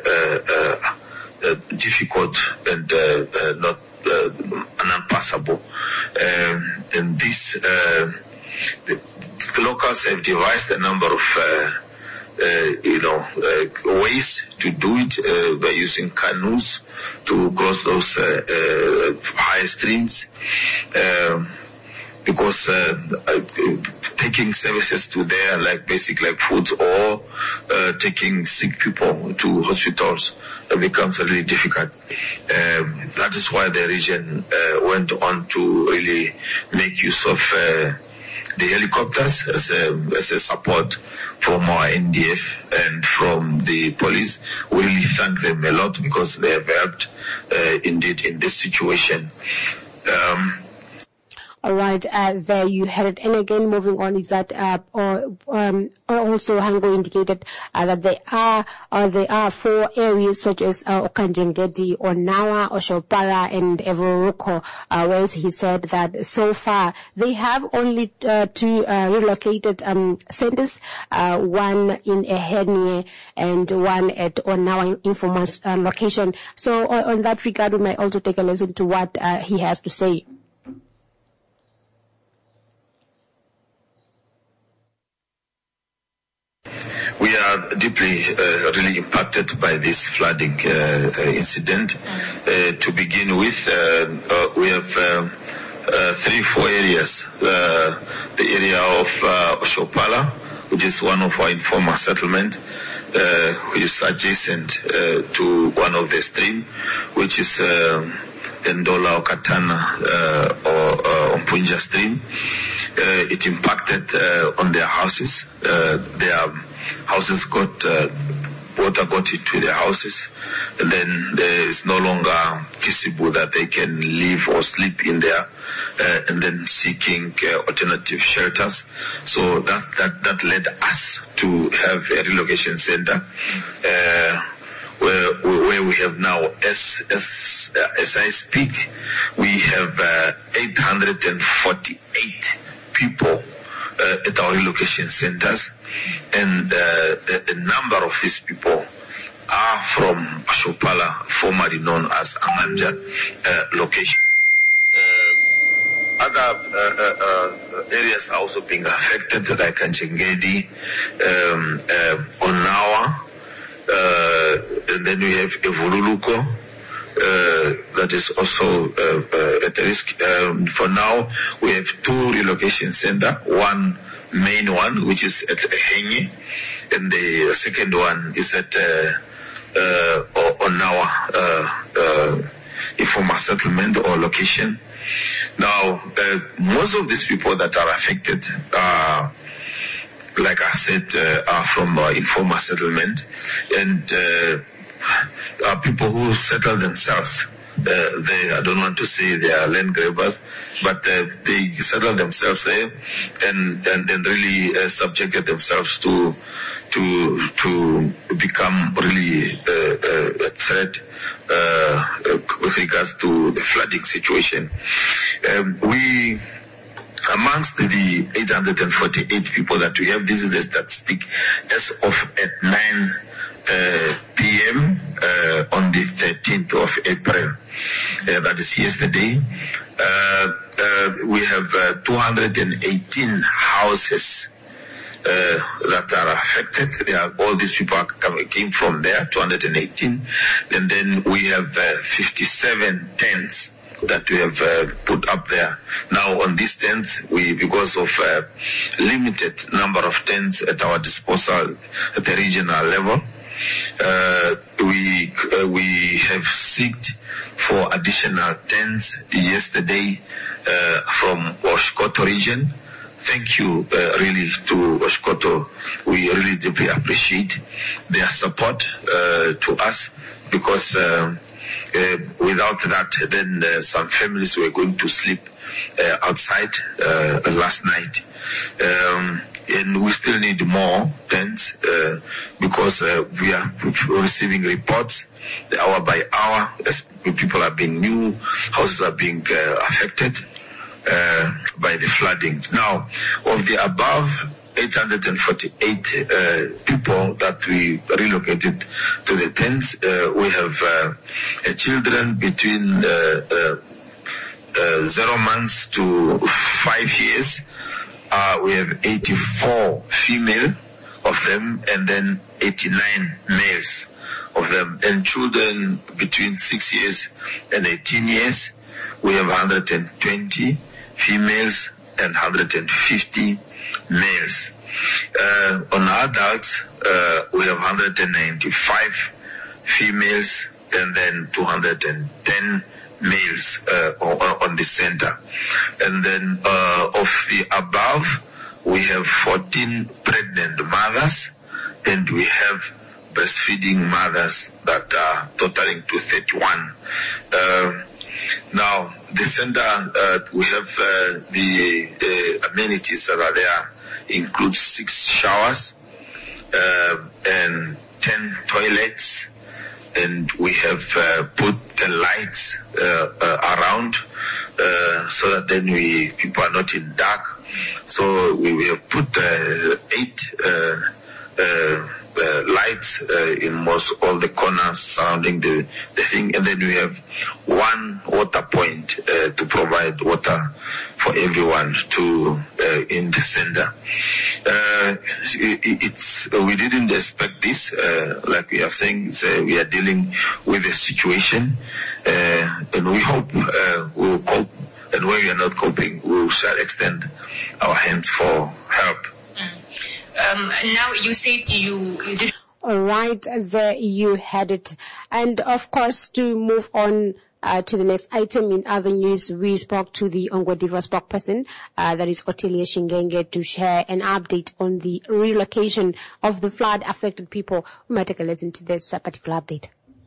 difficult and not unpassable. And this, the locals have devised a number of ways to do it by using canoes to cross those high streams, because taking services to there, like basic like food, or taking sick people to hospitals becomes really difficult. That is why the region went on to really make use of the helicopters as a support from our NDF and from the police. We really thank them a lot because they have helped indeed in this situation. All right, there you had it. And again, moving on, is that also Hango indicated that there are 4 areas such as Okanjengedi, Onawa, Oshopara, and Evoroko, whereas he said that so far they have only 2 relocated centers, one in Ehenie and one at Onawa Informas location. So on that regard, we might also take a listen to what he has to say. We are deeply, really impacted by this flooding incident. To begin with, we have 3-4 areas. The area of Oshopala, which is one of our informal settlement, which is adjacent to one of the stream, which is Ndola or Katana or Ompunja stream. It impacted on their houses. Their houses got water got into their houses, and then there is no longer feasible that they can live or sleep in there, and then seeking alternative shelters. So that led us to have a relocation center where we have now, as I speak, we have 848 people at our relocation centers, and the number of these people are from Ashopala, formerly known as Amanja location. Other areas are also being affected, like Kanchengedi, Onawa, and then we have Evululuko, that is also at risk. For now, we have 2 relocation centers, one main one, which is at Henye, and the second one is at on our informal settlement or location. Now, most of these people that are affected are, like I said, are from informal settlement, and are people who settle themselves. I don't want to say they are land grabbers, but they settle themselves there and really subjected themselves to become really a threat with regards to the flooding situation. Amongst the 848 people that we have, this is the statistic as of at 9 p.m. On the 13th of April. That is yesterday. We have 218 houses that are affected. All these people came from there, 218. And then we have 57 tents that we have put up there. Now on these tents, because of limited number of tents at our disposal at the regional level, we have sought for additional tents yesterday from Oshkoto region. Thank you really to Oshkoto. We really deeply appreciate their support to us, because without that, then some families were going to sleep outside last night. And we still need more tents because we are receiving reports hour by hour as people are being new, houses are being affected by the flooding. Now, of the above 848 people that we relocated to the tents, we have children between 0 months to 5 years. We have 84 female of them, and then 89 males of them. And children between 6 years and 18 years, we have 120 females and 150 males. On adults, we have 195 females and then 210 males on the center. And then of the above, we have 14 pregnant mothers, and we have breastfeeding mothers that are totaling to 31. Now, the center, we have the amenities that are there include 6 showers and 10 toilets, and we have put the lights around so that then people are not in dark. So we have put 8 lights in all the corners surrounding the thing, and then we have 1 water point to provide water for everyone in the center. We didn't expect this, like we are saying. We are dealing with a situation, and we hope we'll cope. And when we are not coping, we shall extend our hands for help. Now, you said you did. All right, there you had it. And of course, to move on to the next item in other news, we spoke to the Ongwediva spokesperson, that is Otilia Shingenge, to share an update on the relocation of the flood-affected people. We might take a listen to this particular update.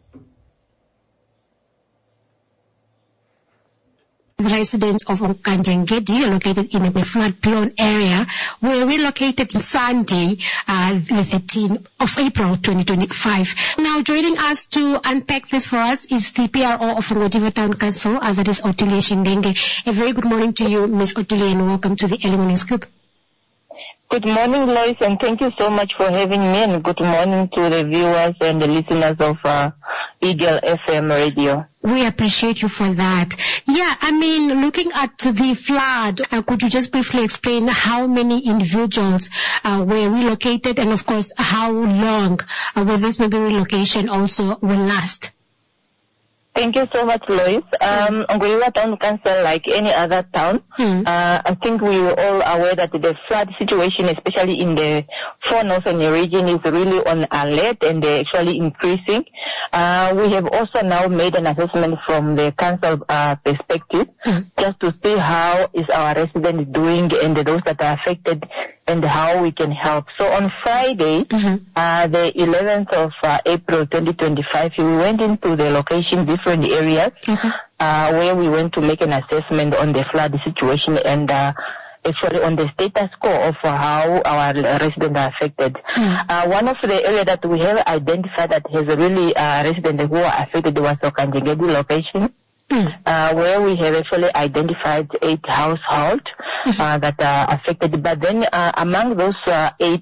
The residents of Okanjengedi, located in a flood-prone area, were relocated on Sunday, the 13th of April 2025. Now, joining us to unpack this for us is the PRO of Ongwediva Town Council, that is Otilia Shingenge. A very good morning to you, Ms. Otilia, and welcome to the Early Morning Scoop. Good morning, Lois, and thank you so much for having me, and good morning to the viewers and the listeners of Eagle FM radio. We appreciate you for that. Yeah, I mean, looking at the flood, could you just briefly explain how many individuals were relocated, and of course, how long will this maybe relocation also will last? Thank you so much, Lois. Ngweriwa Town Council, like any other town, I think we were all aware that the flood situation, especially in the four northern region, is really on alert and they're actually increasing. We have also now made an assessment from the council perspective, just to see how is our residents doing and those that are affected and how we can help. So on Friday, the 11th of April 2025, we went into the location, different areas, where we went to make an assessment on the flood situation and actually on the status quo of how our residents are affected. One of the areas that we have identified that has really residents who are affected was the Okanjengedi location. Where we have actually identified 8 households that are affected. But then among those 8,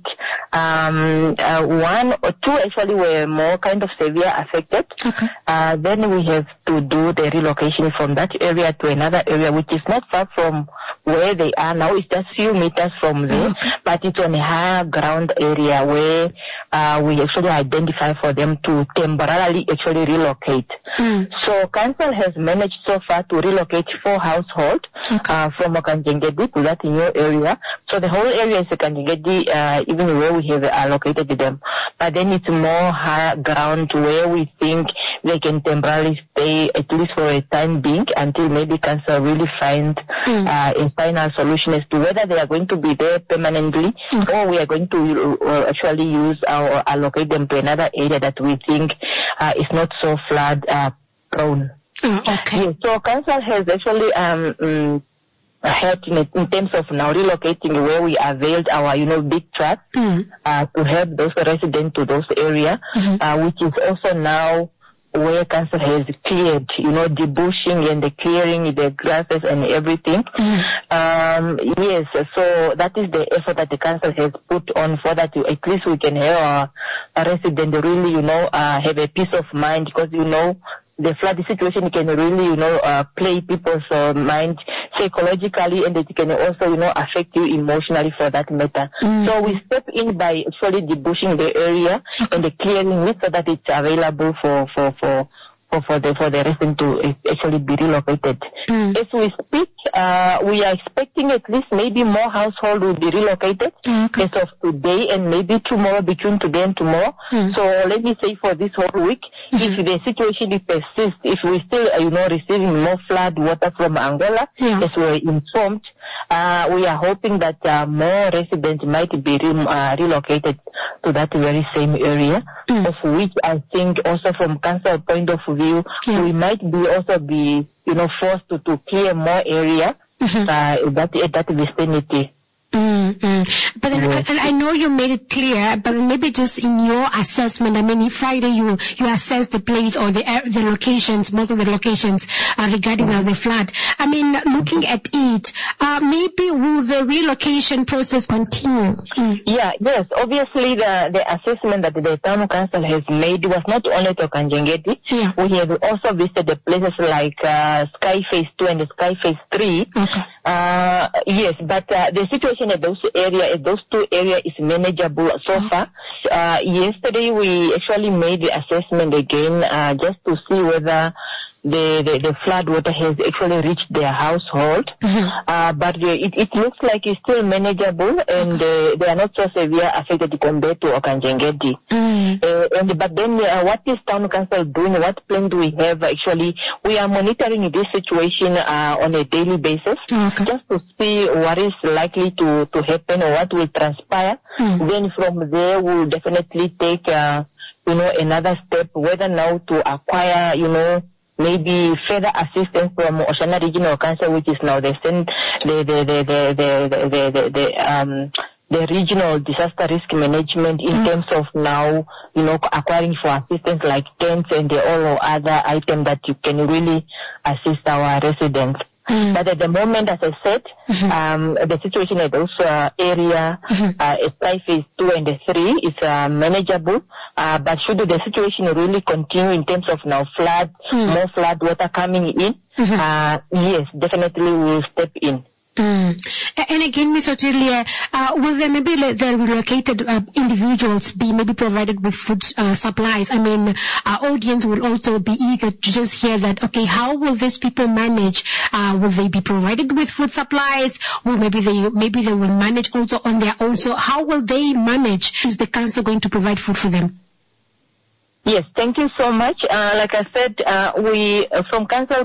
1 or 2 actually were more kind of severe affected. Then we have to do the relocation from that area to another area, which is not far from where they are now. It's just few meters from there, but it's on a higher ground area where we actually identify for them to temporarily actually relocate. So council has managed so far to relocate 4 households from Okanjengedi to that new area. So the whole area is Okanjengedi, even where we have allocated them. But then it's more higher ground where we think they can temporarily stay, at least for a time being, until maybe council really find a final solution as to whether they are going to be there permanently or we are going to actually use or allocate them to another area that we think is not so flood prone. Yes, so council has actually helped in terms of now relocating where we availed our, big trucks to help those residents to those areas, which is also now where council has cleared, debushing and the clearing the grasses and everything. Yes, so that is the effort that the council has put on for that at least we can help our residents really, have a peace of mind, because, the flood situation can really, play people's mind psychologically, and it can also, affect you emotionally for that matter. So we step in by actually debushing the area and the clearing it so that it's available for the resident to actually be relocated. As we speak, we are expecting at least maybe more households will be relocated as of today and maybe tomorrow, between today and tomorrow. So let me say for this whole week, if the situation persists, if we still, receiving more flood water from Angola, as we're informed, we are hoping that more residents might be relocated to that very same area, of which I think also from council point of view, we might be forced to clear more area that vicinity. But I know you made it clear, but maybe just in your assessment, Friday you assess the place or the locations, most of the locations regarding the flood. Looking at it, maybe will the relocation process continue? Yes. Obviously, the assessment that the town council has made was not only to Okanjengedi. We have also visited the places like Sky Phase 2 and Sky Phase 3. Yes, but the situation at those two areas is manageable so far. Yesterday we actually made the assessment again, just to see whether the flood water has actually reached their household. But it looks like it's still manageable, and they are not so severe affected compared to Okanjengedi. But then what is town council doing? What plan do we have? Actually, we are monitoring this situation on a daily basis, just to see what is likely to happen or what will transpire. Then from there we'll definitely take another step, whether now to acquire maybe further assistance from Oshana Regional Council, which is now the regional disaster risk management, in terms of now, acquiring for assistance like tents and all other items that you can really assist our residents. But at the moment, as I said, the situation at those area, Sky Phase 2 and 3 is manageable. But should the situation really continue in terms of now flood, more flood water coming in, yes, definitely we will step in. And again, Ms. Otilia, will there maybe the relocated individuals be maybe provided with food supplies? I mean, our audience will also be eager to just hear that, okay, how will these people manage? Will they be provided with food supplies? Will maybe they will manage also on their own? So how will they manage? Is the council going to provide food for them? Yes, thank you so much. Like I said, we from council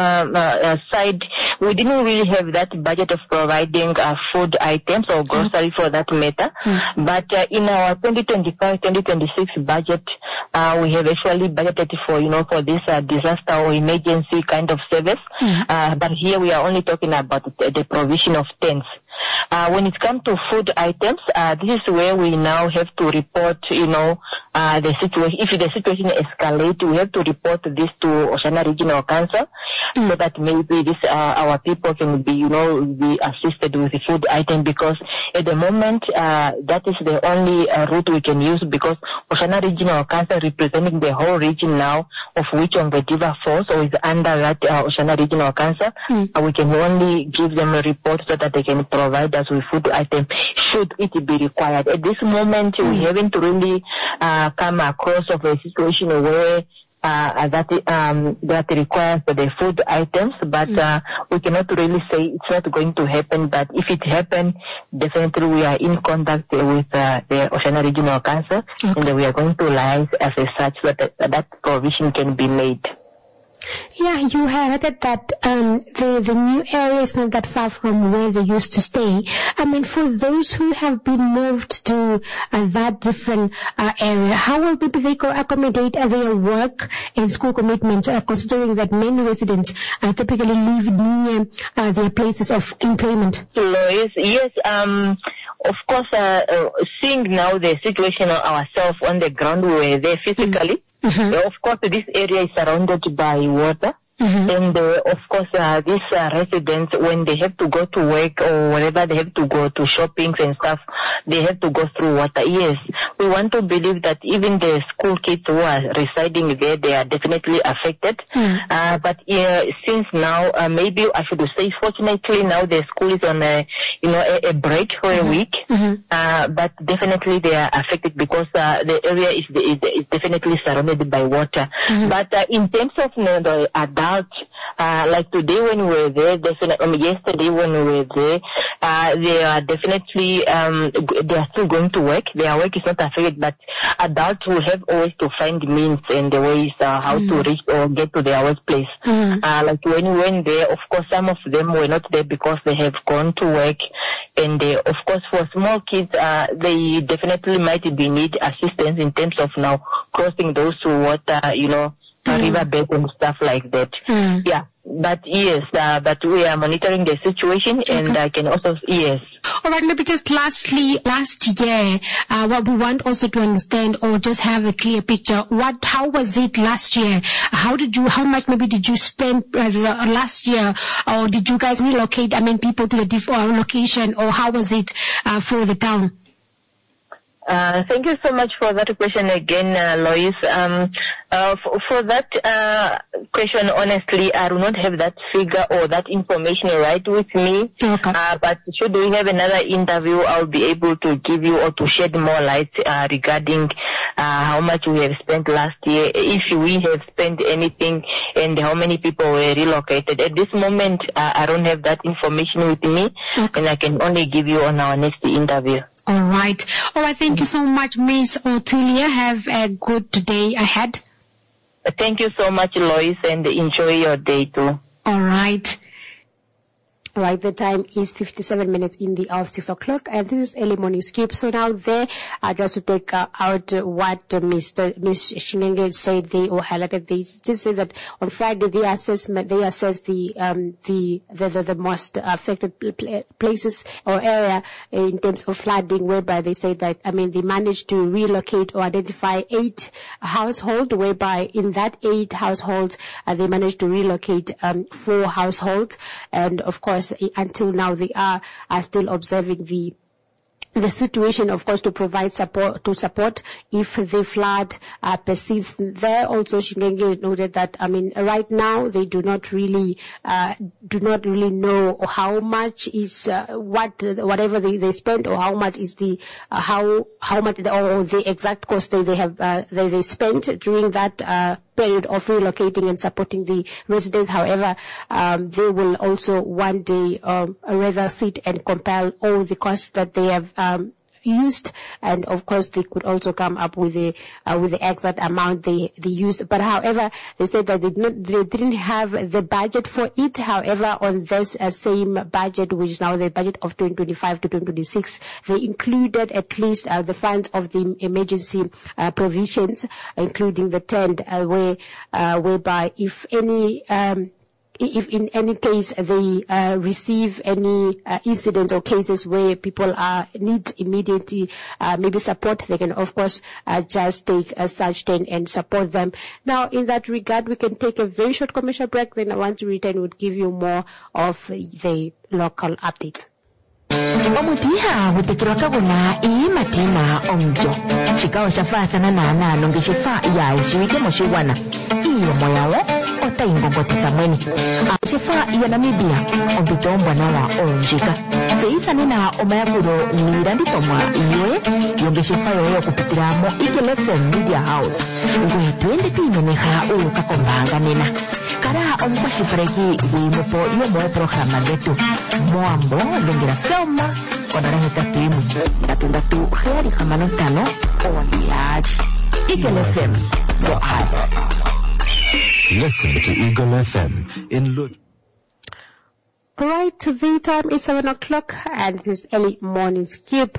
side, we didn't really have that budget of providing food items or grocery for that matter. But in our 2025-2026 budget, we have actually budgeted for for this disaster or emergency kind of service. But here we are only talking about the provision of tents. When it comes to food items, this is where we now have to report, the situation. If the situation escalates, we have to report this to Oshana Regional Council so that maybe this our people can be, be assisted with the food item, because at the moment that is the only route we can use, because Oshana Regional Council representing the whole region now, of which Ongwediva falls or is under that Oshana Regional Council. We can only give them a report so that they can provide us with food items should it be required. At this moment, we haven't really come across of a situation where that requires the food items, but we cannot really say it's not going to happen. But if it happens, definitely we are in contact with the Oshana Regional Council, and we are going to liaise as such that that provision can be made. Yeah, you highlighted that the new area is not that far from where they used to stay. I mean, for those who have been moved to that different area, how will maybe they accommodate their work and school commitments, considering that many residents typically live near their places of employment? Yes, of course, seeing now the situation of ourselves on the ground, we were there physically. Of course, this area is surrounded by water. And of course, these residents, when they have to go to work or whenever they have to go to shoppings and stuff, they have to go through water. Yes, we want to believe that even the school kids who are residing there, they are definitely affected. But since now, maybe I should say, fortunately now the school is on a break for a week. But definitely they are affected because the area is definitely surrounded by water. But in terms of the adults, like today when we were there, yesterday when we were there, they are definitely, they are still going to work. Their work is not affected, but adults will have always to find means and the ways how to reach or get to their workplace. Like when we went there, of course, some of them were not there because they have gone to work. And of course, for small kids, they definitely might be need assistance in terms of now crossing those water, riverbed and stuff like that. Yeah, but yes, but we are monitoring the situation, and I can also, yes. All right, maybe just lastly, last year, what we want also to understand or just have a clear picture, how was it last year? How much maybe did you spend last year, or did you guys relocate, people to the different location, or how was it for the town? Thank you so much for that question again, Lois. For that question, honestly, I do not have that figure or that information right with me. But should we have another interview, I'll be able to give you or to shed more light regarding how much we have spent last year, if we have spent anything, and how many people were relocated. At this moment, I don't have that information with me, and I can only give you on our next interview. All right. Thank you so much, Miss Otilia. Have a good day ahead. Thank you so much, Lois, and enjoy your day too. All right. Right, the time is 57 minutes in the hour of 6 o'clock, and this is early morning skip. So now there, just to take out what Miss Shinenge said, they or highlighted, they just said that on Friday they assessed the most affected places or area in terms of flooding, whereby they say that, they managed to relocate or identify 8 households, whereby in that 8 households, they managed to relocate 4 households, and of course, until now they are still observing the the situation, of course, to provide support if the flood persists. There also, Shingenge noted that, right now they do not really know how much is whatever they spend, or how much is the how much or the exact cost they have they spent during that period of relocating and supporting the residents. However, they will also one day rather sit and compile all the costs that they have used, and of course they could also come up with the exact amount they used. But however, they said that they didn't have the budget for it. However, on this same budget, which is now the budget of 2025 to 2026, they included at least the funds of the emergency provisions, including the tent, whereby if in any case they receive any incidents or cases where people need immediately maybe support, they can of course just take such tent and support them. Now, in that regard, we can take a very short commercial break. Then once we return, we'll give you more of the local updates. Omutiha wutekirwa guna matina omjo chikao shafathana na nongeshifa ya ishwike moshiwana iyo moyawo ota ingongotesa mweni shifa ya Namibia ombitombwa nawa onjika teithane na omayakuro nirandi tomwa iyoe yongeshifa yoyo kupitiramo Eagle FM Media House ngwe twende timeneha ukakombanga nena kara omukwashifareki wimupo yomoe programa letu moambo lengera selma onaranya tatimu tatundatu heri hamano tano ondiaji Eagle FM so high. Listen to Eagle FM in Lud. Right, the time is 7 o'clock and it is early morning skip.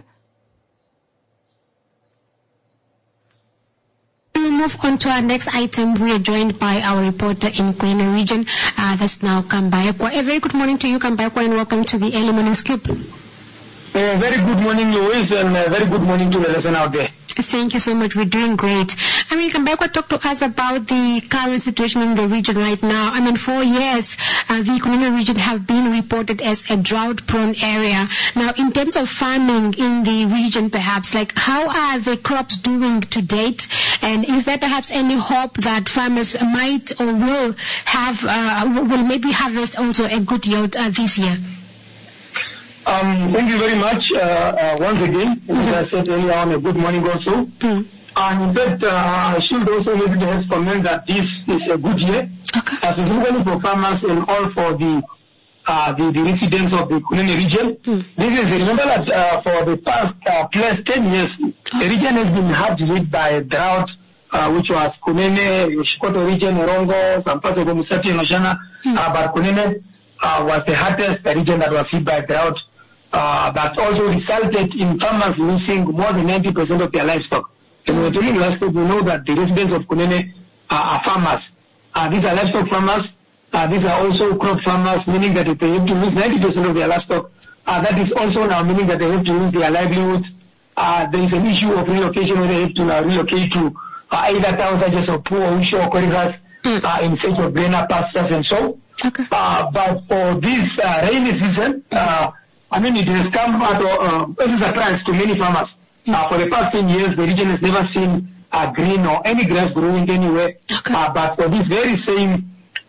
We move on to our next item. We are joined by our reporter in Kunene region. That's now Kambayekwa. A very good morning to you, Kambayekwa, and welcome to the early morning scoop. Very good morning, Louise, and very good morning to the listener out there. Thank you so much. We're doing great. Kambayekwa, talk to us about the current situation in the region right now. For years, the Kunene region have been reported as a drought-prone area. Now, in terms of farming in the region, perhaps, how are the crops doing to date? And is there perhaps any hope that farmers might or will have, will maybe harvest also a good yield this year? Thank you very much once again. As I said earlier on, a good morning also. And in fact, I should also maybe just comment that this is a good year, specifically for farmers and all for the residents of the Kunene region. This is, remember that for the past plus 10 years, the region has been hard hit by a drought, which was Kunene, Shikoto region, Rongo, some parts of Musati and Oshana, but Kunene was the hardest region that was hit by drought. That also resulted in farmers losing more than 90% of their livestock. And when we're talking livestock, we know that the residents of Kunene are farmers. These are livestock farmers. These are also crop farmers, meaning that if they have to lose 90% of their livestock, that is also now meaning that they have to lose their livelihoods. There is an issue of relocation where they have to relocate to either towns such as Opuo, or Corridors in search of greener pastures and so. But for this rainy season, it has come out as a surprise to many farmers. For the past 10 years, the region has never seen green or any grass growing anywhere. But for this very same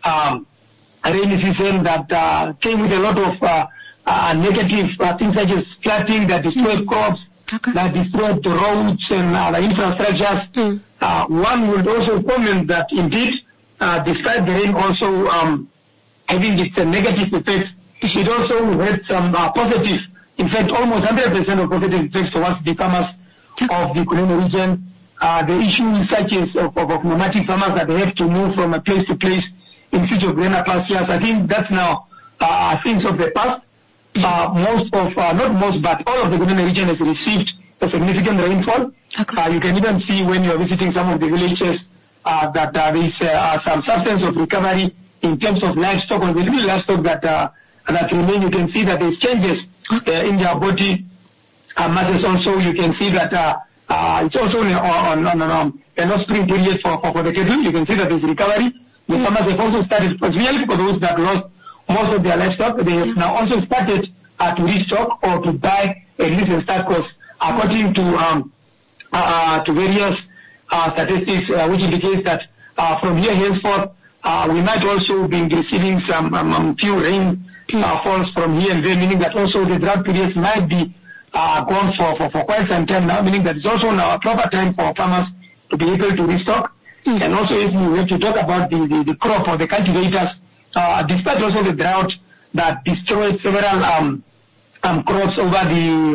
rainy season that came with a lot of negative things such as flooding that destroyed crops, that destroyed the roads and the infrastructures, one would also comment that indeed, despite the rain also having its negative effects, it also had some positive, in fact almost 100% of positive effects towards the farmers of the Kunene region. The issues such as of nomadic farmers that they have to move from a place to place in search of greener pastures, I think that's now things of the past. Not most, but all of the Kunene region has received a significant rainfall. You can even see when you are visiting some of the villages that there is some substance of recovery in terms of livestock, or the little livestock that remain. You can see that there's changes in their body masses. Also, you can see that it's also on a spring period for the cattle. You can see that there's recovery. The farmers have also started, particularly for those that lost most of their livestock, they have now also started to restock or to buy at least in start costs according to various statistics, which indicates that from here henceforth, we might also be receiving some few rain falls from here and there, meaning that also the drought periods might be gone for quite some time now, meaning that it's also now a proper time for farmers to be able to restock. And also, if we have to talk about the crop or the cultivators, despite also the drought that destroyed several crops over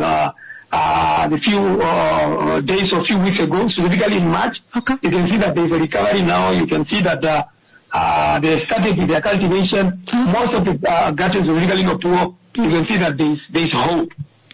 the few days or few weeks ago, specifically in March, you can see that there is a recovery now. You can see that they started with their cultivation. Most of the gardens are really poor. You can see that there is hope.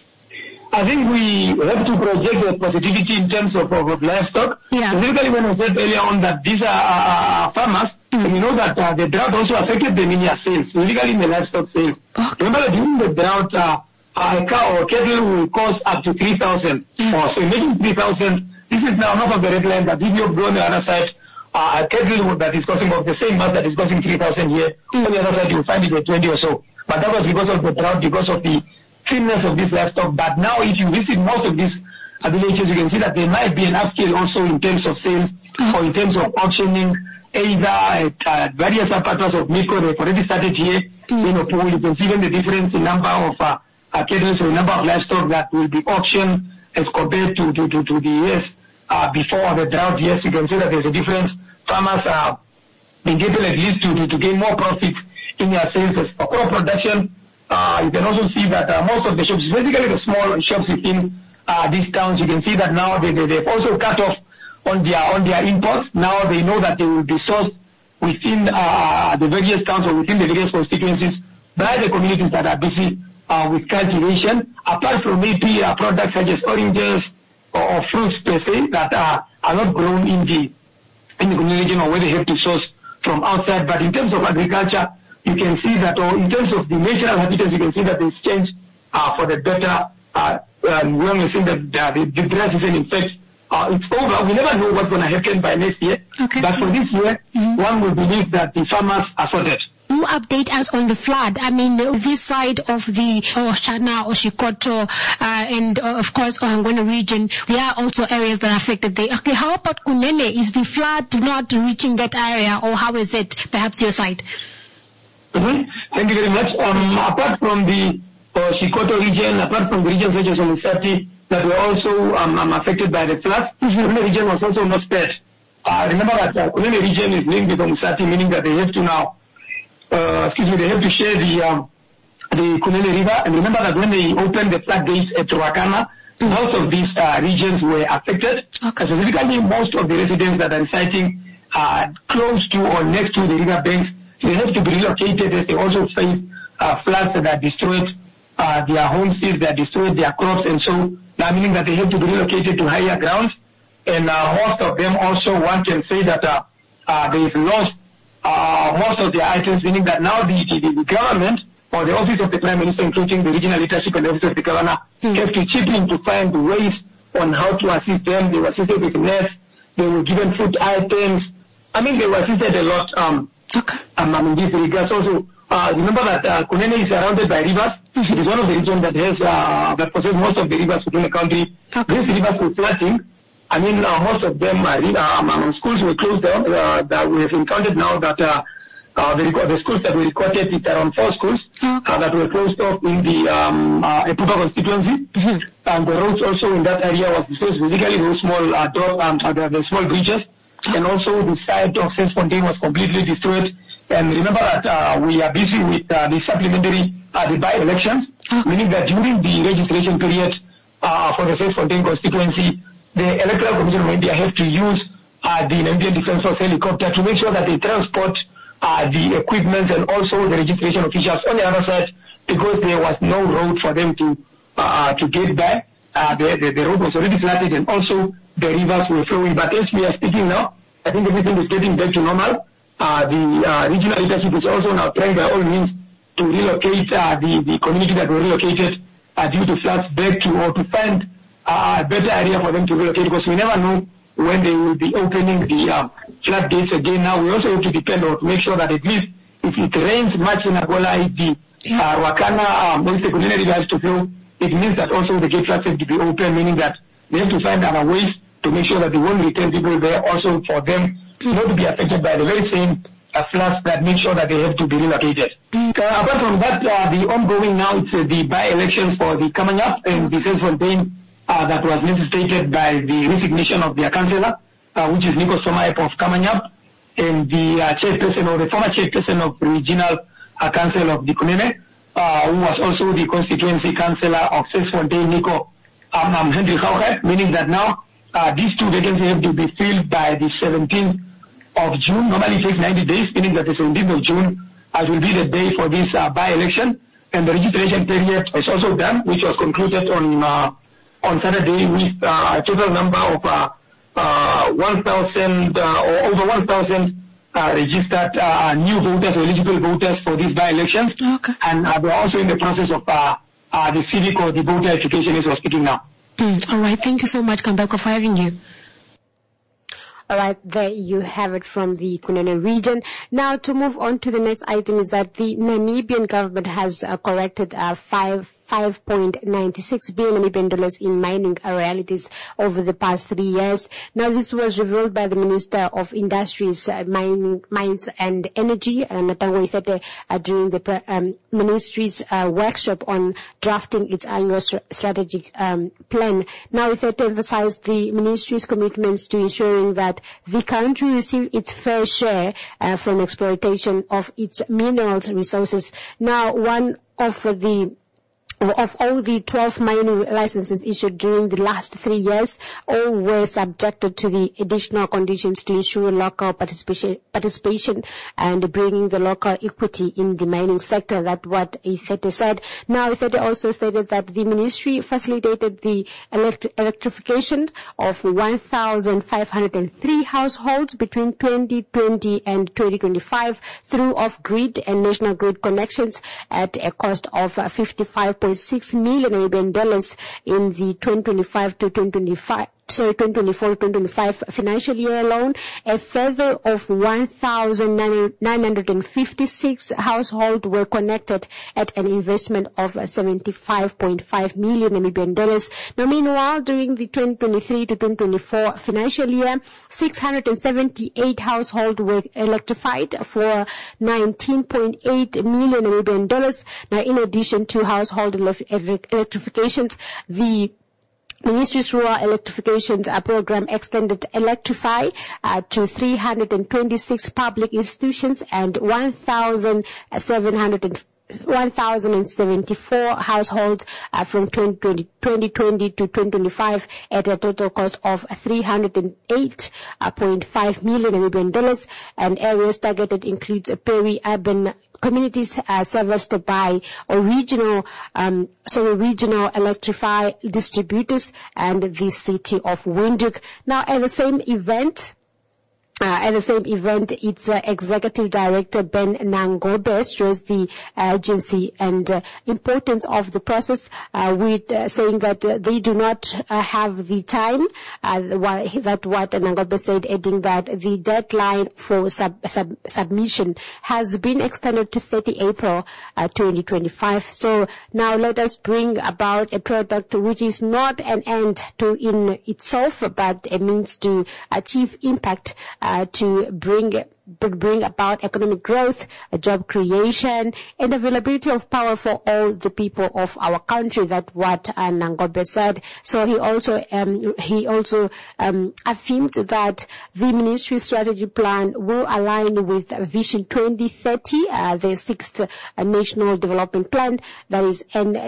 I think we have to project the positivity in terms of livestock. Specifically when I said earlier on that these are farmers, we know that the drought also affected them in their sales, specifically in the livestock sales. Remember that during the drought, a cow or cattle will cost up to 3,000. So imagine 3,000. This is now half of the red line, that if you go on the other side, a cattle that is costing of the same mass that is costing 3,000 here, on the other side you will find it at 20 or so. But that was because of the drought, because of the thinness of this livestock. But now if you visit most of these villages, you can see that there might be an upscale also in terms of sales or in terms of auctioning, either at various apartments of Miko. They've already started here in Opovo. You can see even the difference in number of cattle or number of livestock that will be auctioned as compared to the years before the drought. Yes, you can see that there's a difference. Farmers are being able at least to gain more profit in their sales. As for crop production, you can also see that most of the shops, basically the small shops within these towns, you can see that now they've also cut off on their imports. Now they know that they will be sourced within the various towns or within the various constituencies by the communities that are busy with cultivation. Apart from maybe products such as oranges or fruits per se that are not grown in the community region or where they have to source from outside. But in terms of agriculture, you can see that, or in terms of the natural habitats, you can see that there's change for the better. We only see that the dry season, in fact, it's over. We never know what's going to happen by next year. But for this year, one will believe that the farmers are sorted. Do update us on the flood. I mean, this side of the Oshana, Oshikoto, and of course, Ohangona region, there are also areas that are affected there. Okay, how about Kunene? Is the flood not reaching that area, or how is it, perhaps your side? Thank you very much. Apart from the Oshikoto region, apart from the regions such as Omusati, that were also affected by the floods, Kunene region was also not spared. Remember that Kunene region is linked with Omusati, meaning that they have to now they have to share the Kunene River. And remember that when they opened the floodgates at Ruakana, most of these regions were affected. Specifically, most of the residents that are residing close to or next to the river banks, they have to be relocated as they also face floods that are destroyed their homesteads, that destroyed their crops, and so now meaning that they have to be relocated to higher grounds. And most of them also, one can say that they've lost most of their items, meaning that now the government or the office of the Prime Minister, including the regional leadership and the office of the governor, have to chip in to find ways on how to assist them. They were assisted with nets, they were given food items. I mean, they were assisted a lot in this regard. Also, remember that Kunene is surrounded by rivers. It is one of the regions that has that possess most of the rivers within the country. These rivers were flooding. I mean, most of them, schools were closed down. That we have encountered now that the schools that were recorded, it's around 4 schools that were closed off in the Epupa constituency. And the roads also in that area was destroyed, basically those small the small bridges. And also the site of Sesfontein was completely destroyed. And remember that we are busy with the supplementary the by-elections, meaning that during the registration period for the Sesfontein constituency, the Electoral Commission of India have to use the Indian Defence Force helicopter to make sure that they transport the equipment and also the registration officials on the other side, because there was no road for them to get back. The road was already flooded and also the rivers were flowing. But as we are speaking now, I think everything is getting back to normal. The regional leadership is also now trying by all means to relocate the community that were relocated due to floods back to, or to find a better area for them to relocate, because we never know when they will be opening the floodgates again. Now we also have to depend on to make sure that at least if it rains much in Angola, if the Ruakana, the Kunene River has to flow, it means that also the gate flags have to be open, meaning that they have to find other ways to make sure that they won't return people there, also for them not to be affected by the very same floods that make sure that they have to be relocated. Apart from that, the ongoing now, it's the by-elections for the coming up in the Sesfontein that was necessitated by the resignation of their councillor, which is Nico Somaep of Kamanyap, and the chairperson or the former chairperson of the regional council of the Kunene, who was also the constituency councillor of Sesfontein, Nico Henry Khauhet, meaning that now these two vacancies have to be filled by the 17th of June. Normally it takes 90 days, meaning that the 17th of June will be the day for this by-election, and the registration period is also done, which was concluded on Saturday with a total number of 1,000 or over 1,000 registered new voters or eligible voters for these by-elections. Okay. And we're also in the process of the civic or the voter education as we're speaking now. All right. Thank you so much, Kambeko, for having you. All right, there you have it from the Kunene region. Now, to move on to the next item is that the Namibian government has corrected 5.96 billion Namibian dollars in mining royalties over the past 3 years. Now, this was revealed by the Minister of Industries, Mines and Energy, Natango Ithete, during the ministry's workshop on drafting its annual strategic plan. Now, Ithete emphasized the ministry's commitments to ensuring that the country receive its fair share from exploitation of its minerals resources. Now, one of all the 12 mining licenses issued during the last 3 years, all were subjected to the additional conditions to ensure local participation and bringing the local equity in the mining sector. That's what Ithete said. Now, Ithete also stated that the ministry facilitated the electrification of 1,503 households between 2020 and 2025 through off-grid and national grid connections at a cost of 55.6 million Namibian dollars in the 2024-2025 financial year alone. A further of 1,956 households were connected at an investment of 75.5 million Namibian dollars. Now, meanwhile, during the 2023-2024 financial year, 678 households were electrified for 19.8 million Namibian dollars. Now, in addition to household electrifications, the Ministry's rural electrification program extended Electrify to 326 public institutions and 1,074 households from 2020 to 2025 at a total cost of 308.5 million Namibian dollars. And areas targeted includes peri-urban communities serviced by regional electrify distributors and the city of Windhoek. Now, at the same event, its executive director Ben Nangobe stressed the urgency and importance of the process, with saying that they do not have the time. That what Nangobe said, adding that the deadline for submission has been extended to 30 April 2025. So now let us bring about a product which is not an end to in itself, but a means to achieve impact, to bring about economic growth, job creation, and availability of power for all the people of our country. That's what Nangobe said. So he also affirmed that the ministry strategy plan will align with Vision 2030, the 6th National Development Plan, that is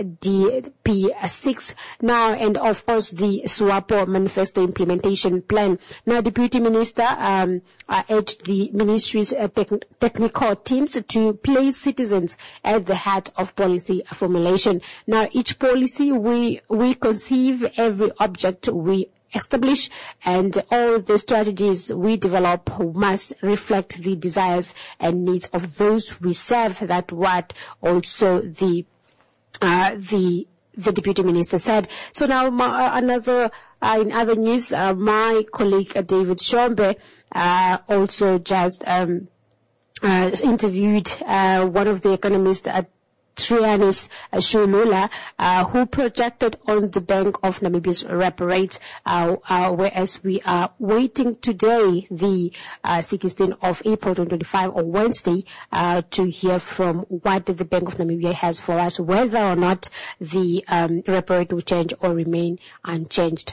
NDP6 now, and of course the SWAPO Manifesto Implementation Plan. Now, Deputy Minister urged the ministry's technical teams to place citizens at the heart of policy formulation. Now, each policy we conceive, every object we establish, and all the strategies we develop must reflect the desires and needs of those we serve. That what also the Deputy Minister said. So now in other news, my colleague David Shombe also just interviewed one of the economists Trianis Shulula, who projected on the Bank of Namibia's repo rate, whereas we are waiting today, the 16th of April 2025, or Wednesday, to hear from what the Bank of Namibia has for us, whether or not the repo rate will change or remain unchanged.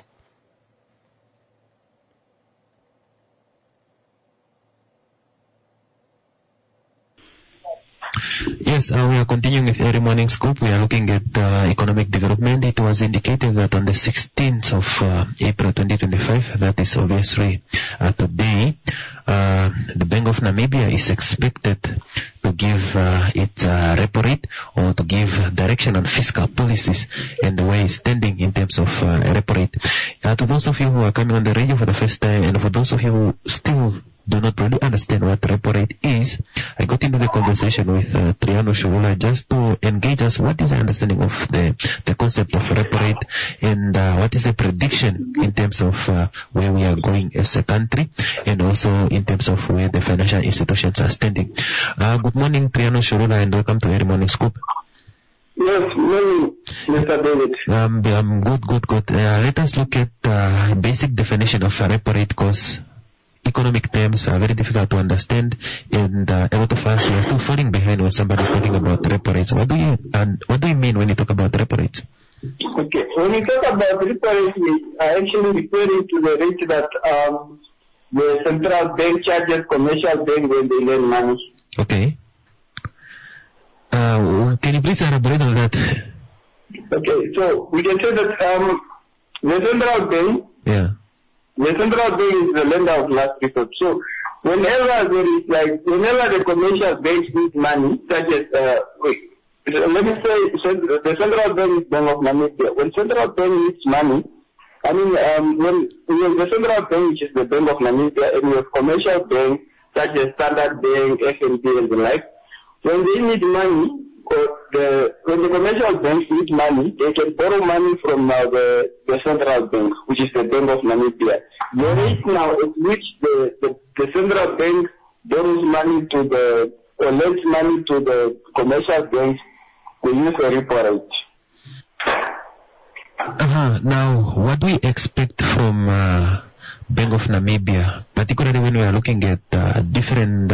Yes, we are continuing with Early Morning Scoop. We are looking at economic development. It was indicated that on the 16th of April 2025, that is obviously today, the Bank of Namibia is expected to give its repo rate, or to give direction on fiscal policies and the way it's standing in terms of repo rate. To those of you who are coming on the radio for the first time, and for those of you who still do not really understand what repo rate is, I got into the conversation with Triano Shulula just to engage us what is the understanding of the concept of repo rate, and what is the prediction in terms of where we are going as a country, and also in terms of where the financial institutions are standing. Good morning, Triano Shulula, and welcome to Early Morning Scoop. Yes, morning, Mr. David. Good. Let us look at basic definition of repo rate, because economic terms are very difficult to understand, and a lot of us are still falling behind when somebody is talking about repo rates. What do you mean when you talk about repo rates? Okay, when we talk about repo rates, we are actually referring to the rate that the central bank charges commercial bank when they lend money. Okay. Can you please elaborate on that? Okay, so we can say that the central bank. Yeah. The central bank is the lender of last resort. So whenever the commercial banks need money, such as let me say the central bank is Bank of Namibia. When central bank needs money, when the central bank, which is the Bank of Namibia, and we have commercial banks such as Standard Bank, FNB, and the like, when they need money, when the commercial banks need money, they can borrow money from the central bank, which is the Bank of Namibia. The rate now at which the central bank borrows money or lends money to the commercial banks, they use a repo rate. Now, what do we expect from Bank of Namibia, particularly when we are looking at different,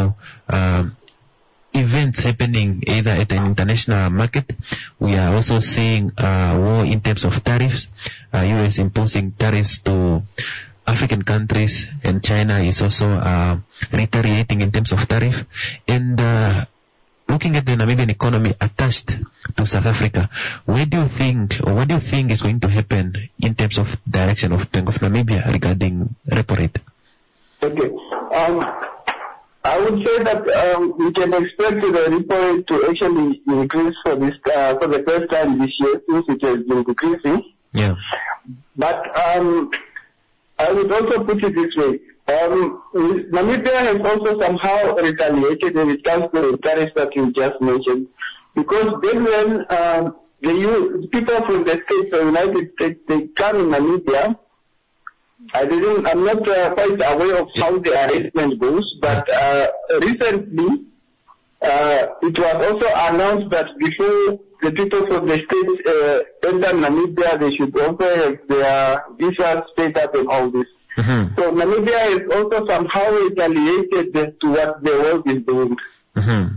events happening either at an international market? We are also seeing war in terms of tariffs. US imposing tariffs to African countries, and China is also retaliating in terms of tariff. And looking at the Namibian economy attached to South Africa, what do you think is going to happen in terms of direction of Bank of Namibia regarding repo rate? Okay. I would say that we can expect the repo rate to actually increase for the first time this year, since it has been decreasing. Yeah. But I would also put it this way. Namibia has also somehow retaliated when it comes to the tariffs that you just mentioned, because then when the people from the States, the United States, they come in Namibia, I'm not quite aware of how the arrangement goes, but recently it was also announced that before the people from the States enter Namibia, they should also have their visa status and all this. Mm-hmm. So Namibia is also somehow retaliated to what the world is doing. Mm-hmm.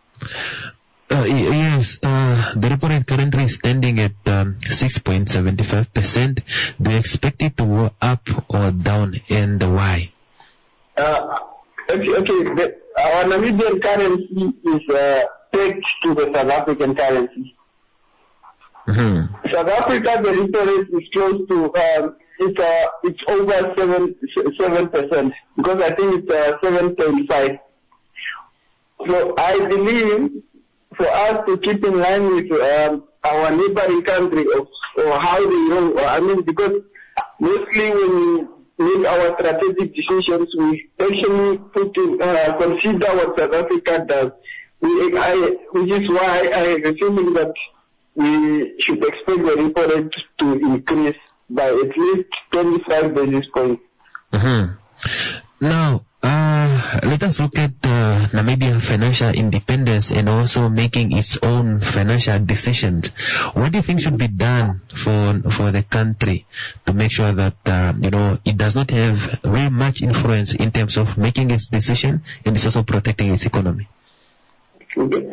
Yes, the repo rate currently is standing at 6.75%. Do you expect it to go up or down, and why? Okay. Our Namibian currency is pegged to the South African currency. Mm-hmm. South Africa, the repo rate is close to it's over 7%, because I think it's 7.5. So I believe for us to keep in line with our neighboring country or how they roll, because mostly when we make our strategic decisions, we actually consider what South Africa does, which is why I am assuming that we should expect the repo rate to increase by at least 25 basis points. Mm-hmm. Now, Let us look at Namibia financial independence and also making its own financial decisions. What do you think should be done for the country to make sure that it does not have very much influence in terms of making its decision and it's also protecting its economy? Okay.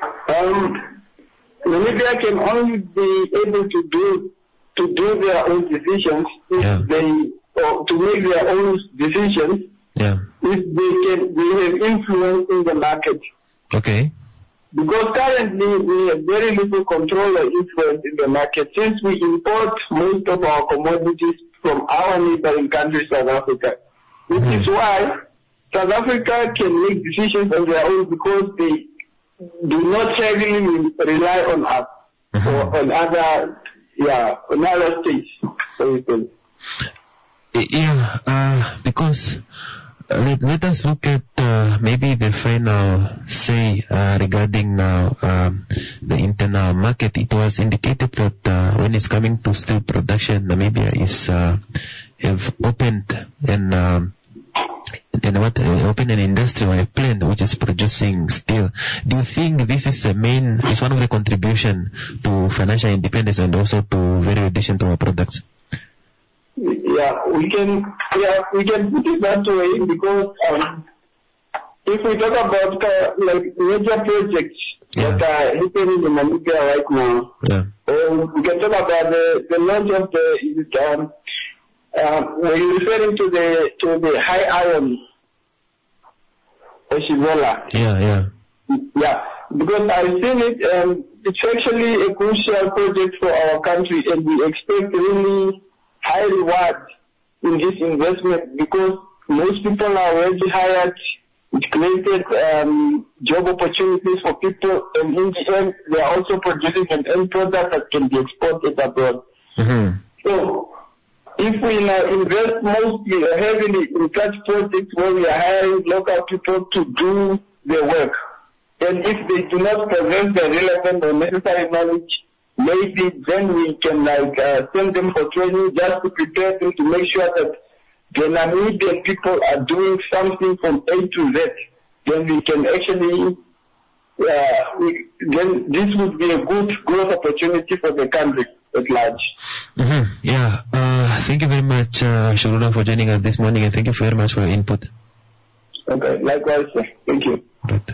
Namibia can only be able to do their own decisions if to make their own decisions. Yeah. If they have influence in the market. Okay. Because currently we have very little control or influence in the market since we import most of our commodities from our neighboring country, South Africa. Which is why South Africa can make decisions on their own because they do not heavily rely on us or on other states, for instance. Because let us look at maybe the final say regarding now the internal market. It was indicated that when it's coming to steel production, Namibia is have opened open an industry or a plant which is producing steel. Do you think this is is one of the contribution to financial independence and also to value addition to our products? We can put it that way because if we talk about major projects that are happening in Namibia right now, we can talk about the launch of we're referring to the high iron Oshivola. Yeah, because I've seen it. It's actually a crucial project for our country, and we expect really high reward in this investment because most people are already hired. It created job opportunities for people, and in the end, they are also producing an end product that can be exported abroad. So, if we now invest mostly heavily in such projects where we are hiring local people to do their work, and if they do not possess the relevant or necessary knowledge, maybe then we can send them for training just to prepare them to make sure that the Namibian people are doing something from A to Z. Then we can actually, then this would be a good growth opportunity for the country at large. Thank you very much, Shulula, for joining us this morning, and thank you very much for your input. Okay, likewise, sir. Thank you. Right.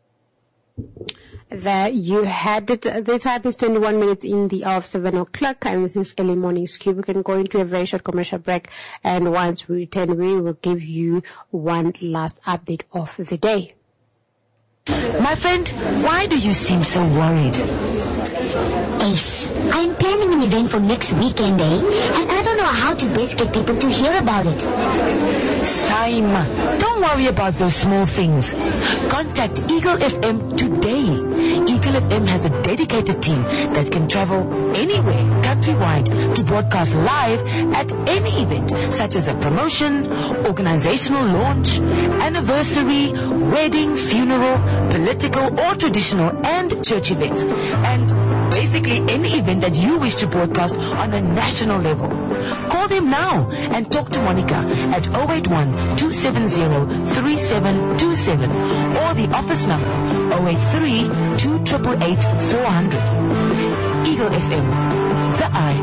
There you had it. The time is 21 minutes in the hour of 7 o'clock, and this is Early Morning Scoop. We can go into a very short commercial break, and once we return, we will give you one last update of the day. My friend, why do you seem so worried? Ace, I'm planning an event for next weekend, and I don't know how to best get people to hear about it. Saima, don't worry about those small things. Contact Eagle FM today. Eagle FM has a dedicated team that can travel anywhere countrywide to broadcast live at any event, such as a promotion, organizational launch, anniversary, wedding, funeral, political or traditional and church events, and basically any event that you wish to broadcast on a national level. Call them now and talk to Monica at 081-270-3727 or the office number 083-288-400. Eagle FM, the eye.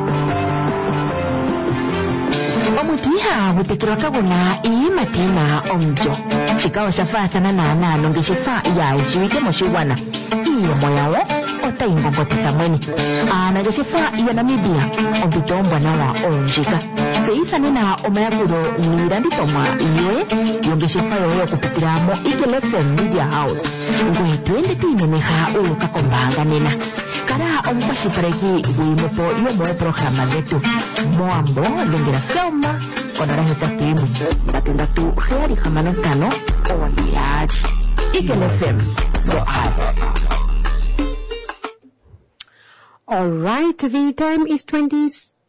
Omutiha wutekirwa guna imatina omjo. Chikao shafathana na nalo ngishifa ya ishiwike moshiwana. Iyo moyawo otaingongotesa mweni. Ngishifa ya Namibia ombitombwa nawa onjika. Zeithane na omayakuro miranditoma iwe yongeshifa yoyo kupitiramo Eagle FM Media House. Ngwe twende tineneha ukakombanga nena. Kara ompashipareki wimepo yomoe programa zetu. Moambo lengera selma konara hetatimu. Batundatu heari hamanotano owaliaji. Eagle FM. Go ahead. All right, the time is 22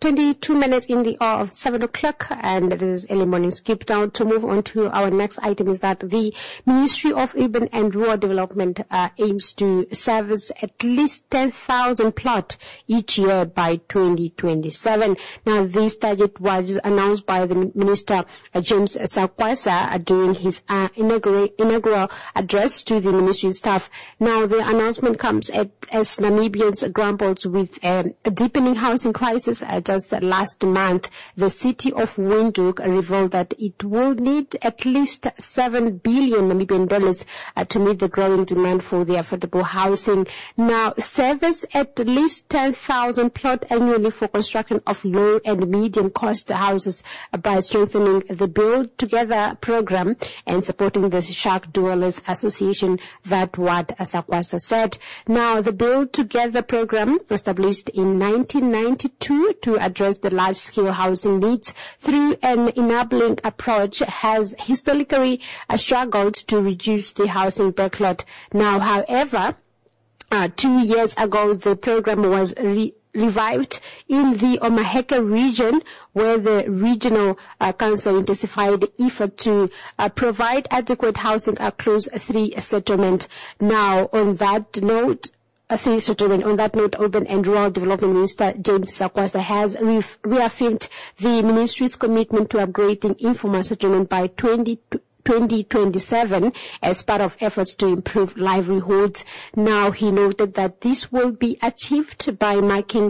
22 minutes in the hour of 7 o'clock, and this is Early Morning Scoop. Now, to move on to our next item is that the Ministry of Urban and Rural Development aims to service at least 10,000 plots each year by 2027. Now, this target was announced by the Minister James Sakwasa during his inaugural address to the ministry staff. Now, the announcement comes as Namibians grappled with a deepening housing crisis. Just last month, the city of Windhoek revealed that it will need at least 7 billion Namibian dollars to meet the growing demand for the affordable housing. Now, service at least 10,000 plots annually for construction of low and medium cost houses by strengthening the Build Together program and supporting the Shark Dwellers Association. That what Sakwasa said. Now, the Build Together program, established in 1992 to address the large-scale housing needs through an enabling approach, has historically struggled to reduce the housing backlog. Now, however, 2 years ago, the program was revived in the Omaheke region, where the regional council intensified the effort to provide adequate housing across 3 settlements. Now, on that note, Urban and Rural Development Minister James Sakwasa has reaffirmed the ministry's commitment to upgrading informal settlement by 2027 as part of efforts to improve livelihoods. Now, he noted that this will be achieved by making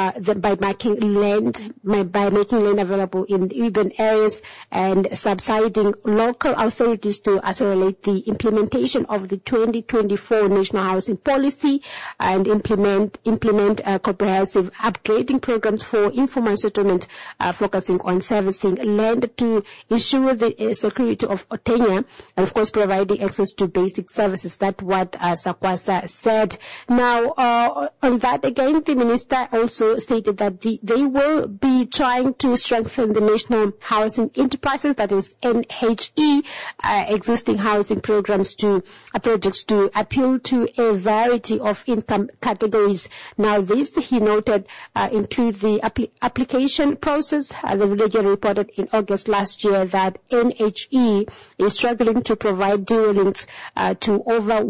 land available in the urban areas and subsidizing local authorities to accelerate the implementation of the 2024 National Housing Policy and implement comprehensive upgrading programs for informal settlement, focusing on servicing land to ensure the security of tenure, and of course providing access to basic services. That's what Sakwasa said. Now, on that again, the minister also stated that they will be trying to strengthen the National Housing Enterprises, that is NHE, existing housing projects to appeal to a variety of income categories. Now, this, he noted, include the application process. The Villager reported in August last year that NHE is struggling to provide dwellings to over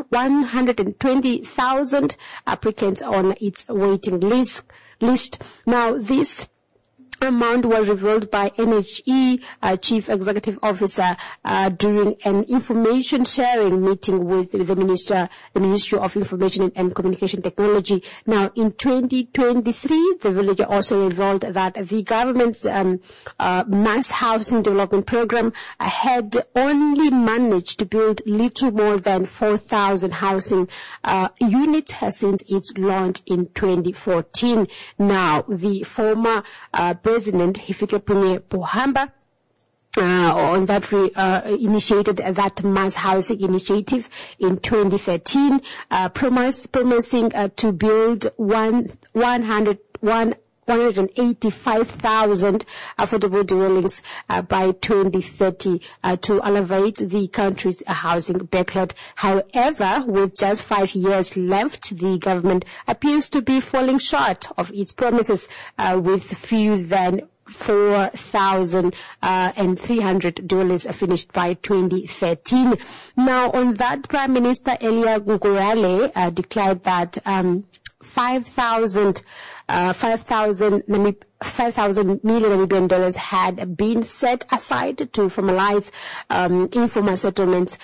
120,000 applicants on its waiting list. Now, this amount was revealed by NHE Chief Executive Officer during an information sharing meeting with the Ministry of Information and Communication Technology. Now, in 2023, the Villager also revealed that the government's mass housing development program had only managed to build little more than 4,000 housing units since its launch in 2014. Now, the former President Hifikepunye Pohamba on that initiated that mass housing initiative in 2013, promising to build 185,000 affordable dwellings by 2030 to alleviate the country's housing backlog. However, with just 5 years left, the government appears to be falling short of its promises, with fewer than 4,300 dwellings finished by 2013. Now, on that, Prime Minister Elia Ngurale declared that 5,000 million Namibian dollars had been set aside to formalize informal settlements.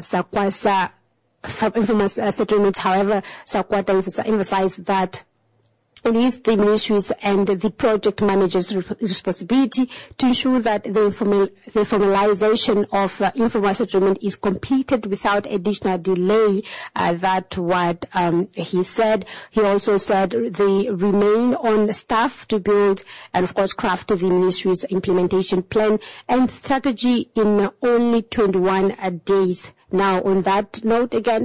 However, Sakwasa emphasized that it is the ministry's and the project manager's responsibility to ensure that the formalization of informal settlement is completed without additional delay. That's what he said. He also said they remain on staff to build and, of course, craft the ministry's implementation plan and strategy in only 21 days. Now, on that note again,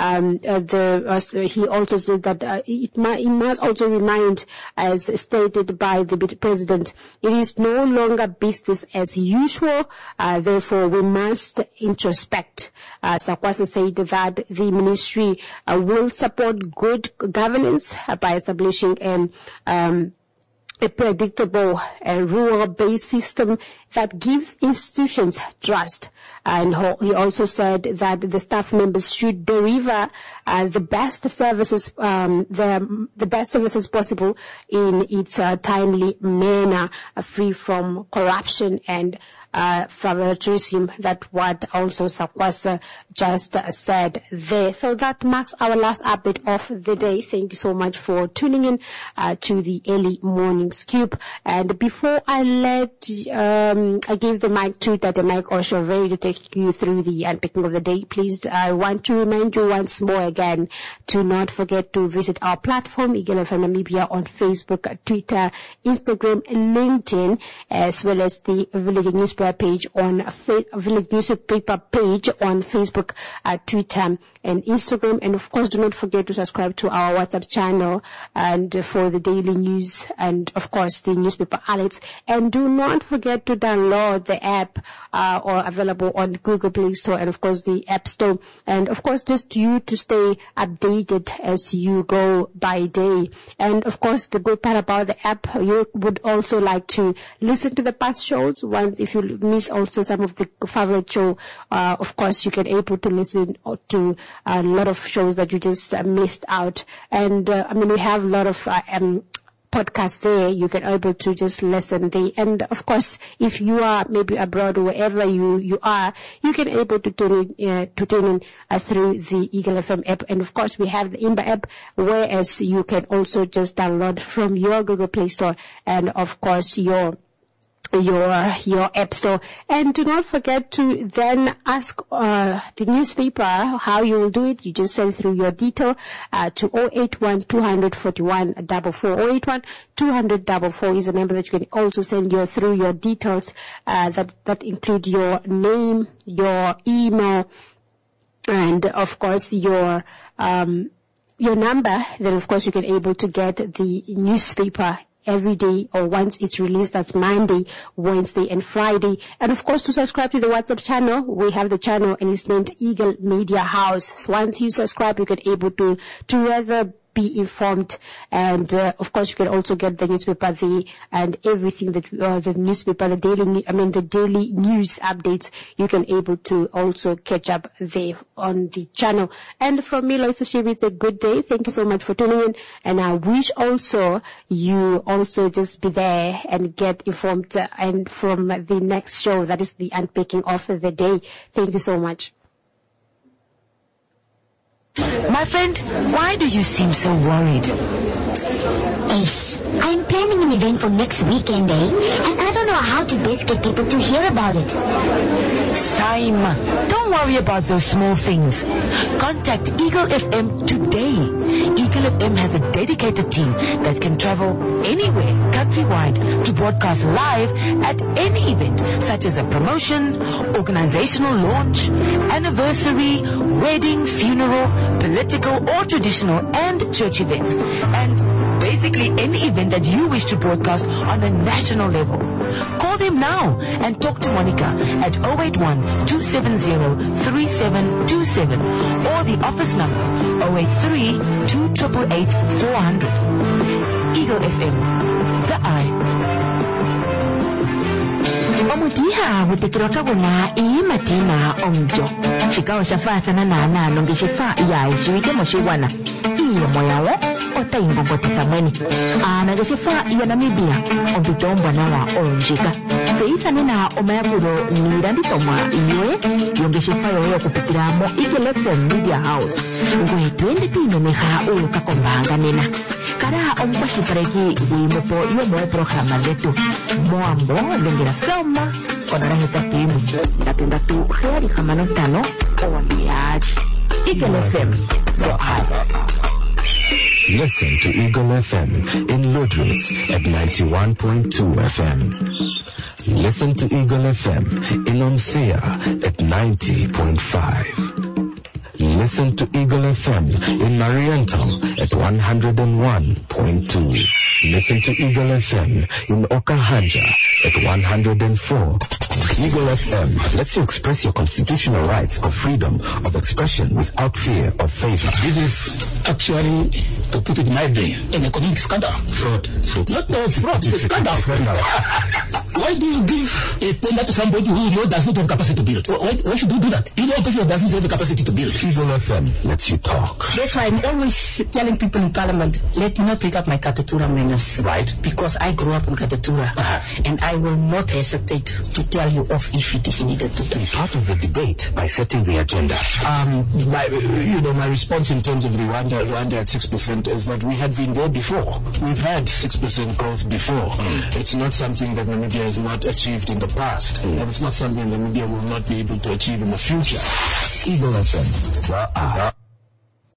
he also said that it must also remind, as stated by the president, it is no longer business as usual. Therefore, we must introspect. Sakwasa said that the ministry will support good governance by establishing a predictable rule-based system that gives institutions trust. And he also said that the staff members should deliver the best services, the best services possible in its timely manner, free from corruption and favoritism. That what also Sakwasa just said there. So that marks our last update of the day. Thank you so much for tuning in to the early morning scoop. And before I I give the mic to Tate Mike Oshoveri to take you through the unpicking of the day, please, I want to remind you once more again to not forget to visit our platform, Eagle FM Namibia, on Facebook, Twitter, Instagram, LinkedIn, as well as the Village Newspaper page on Village Newspaper page on Facebook, Twitter, and Instagram. And of course, do not forget to subscribe to our WhatsApp channel and for the daily news and of course the newspaper alerts. And do not forget to download the app or available on Google Play Store and of course the App Store. And of course, just you to stay updated as you go by day. And of course, the good part about the app, you would also like to listen to the past shows. Once if you miss also some of the favorite show, of course you can able to listen to a lot of shows that you just missed out. And we have a lot of podcast there. You can able to just listen there. And of course, if you are maybe abroad or wherever you are, you can able to tune in through the Eagle FM app. And of course, we have the Imba app, whereas you can also just download from your Google Play Store and of course your App Store. And do not forget to then ask the newspaper how you will do it. You just send through your detail to 081 241 44. 081 200 44 is a number that you can also send through your details that include your name, your email, and of course your number. Then of course you can able to get the newspaper every day or once it's released. That's Monday, Wednesday, and Friday. And of course, to subscribe to the WhatsApp channel, we have the channel and it's named Eagle Media House. So once you subscribe, you can able to rather be informed. And of course, you can also get the newspaper and everything that the newspaper, the daily news updates. You can able to also catch up there on the channel. And from me, Loisa Shibi, it's a good day. Thank you so much for tuning in. And I wish also you also just be there and get informed and from the next show, that is the unpacking of the day. Thank you so much. My friend, why do you seem so worried? Ace, I'm planning an event for next weekend, and I don't know how to best get people to hear about it. Saima, don't worry about those small things. Contact Eagle FM today. Eagle FM has a dedicated team that can travel anywhere, countrywide, to broadcast live at any event, such as a promotion, organizational launch, anniversary, wedding, funeral, political or traditional, and church events. And basically any event that you wish to broadcast on a national level. Call them now and talk to Monica at 081-270-3727 or the office number 083-288-400. Eagle FM, the eye. Omutiha wutikirota guna imatina omjo. Chikao shafa na longishifa ya ishuike moshiwana. Iyo moyawo ota ingongotiza mweni. Nageshifa ya Namibia ombitombwa nawa onjika. Zeithane na omayakuro niranditoma iwe yongeshifa yoyo kupikiramo Eagle FM Media House. Ngwe twende tineneha uluka kombanga nena. Kara ompashipareki wimopo yomoe programa letu. Moambo lengira soma onara hitakimu. Natundatu heri hamanotano owandiaji. Eagle FM, the eye. Listen to Eagle FM in Lodrix at 91.2 FM. Listen to Eagle FM in Onthea at 90.5. Listen to Eagle FM in Mariental at 101.2. Listen to Eagle FM in Okahanja at 104. Eagle FM lets you express your constitutional rights of freedom of expression without fear of favor. This is actually, to put it mildly, an economic scandal. Fraud. Not fraud, it's a scandal. Why do you give a tender to somebody who you know does not have capacity to build? Why should you do that? You know a person who doesn't have the capacity to build. Eagle FM lets you talk. That's why I'm always telling people in Parliament, let me not take up my Katatura manners. Right. Because I grew up in Katatura. And I will not hesitate to tell you off if it is needed to do. Be part of the debate by setting the agenda. My response in terms of Rwanda at 6% is that we had been there before. We've had 6% growth before. It's not something that Namibia has not achieved in the past. And it's not something Namibia will not be able to achieve in the future. Eagle FM.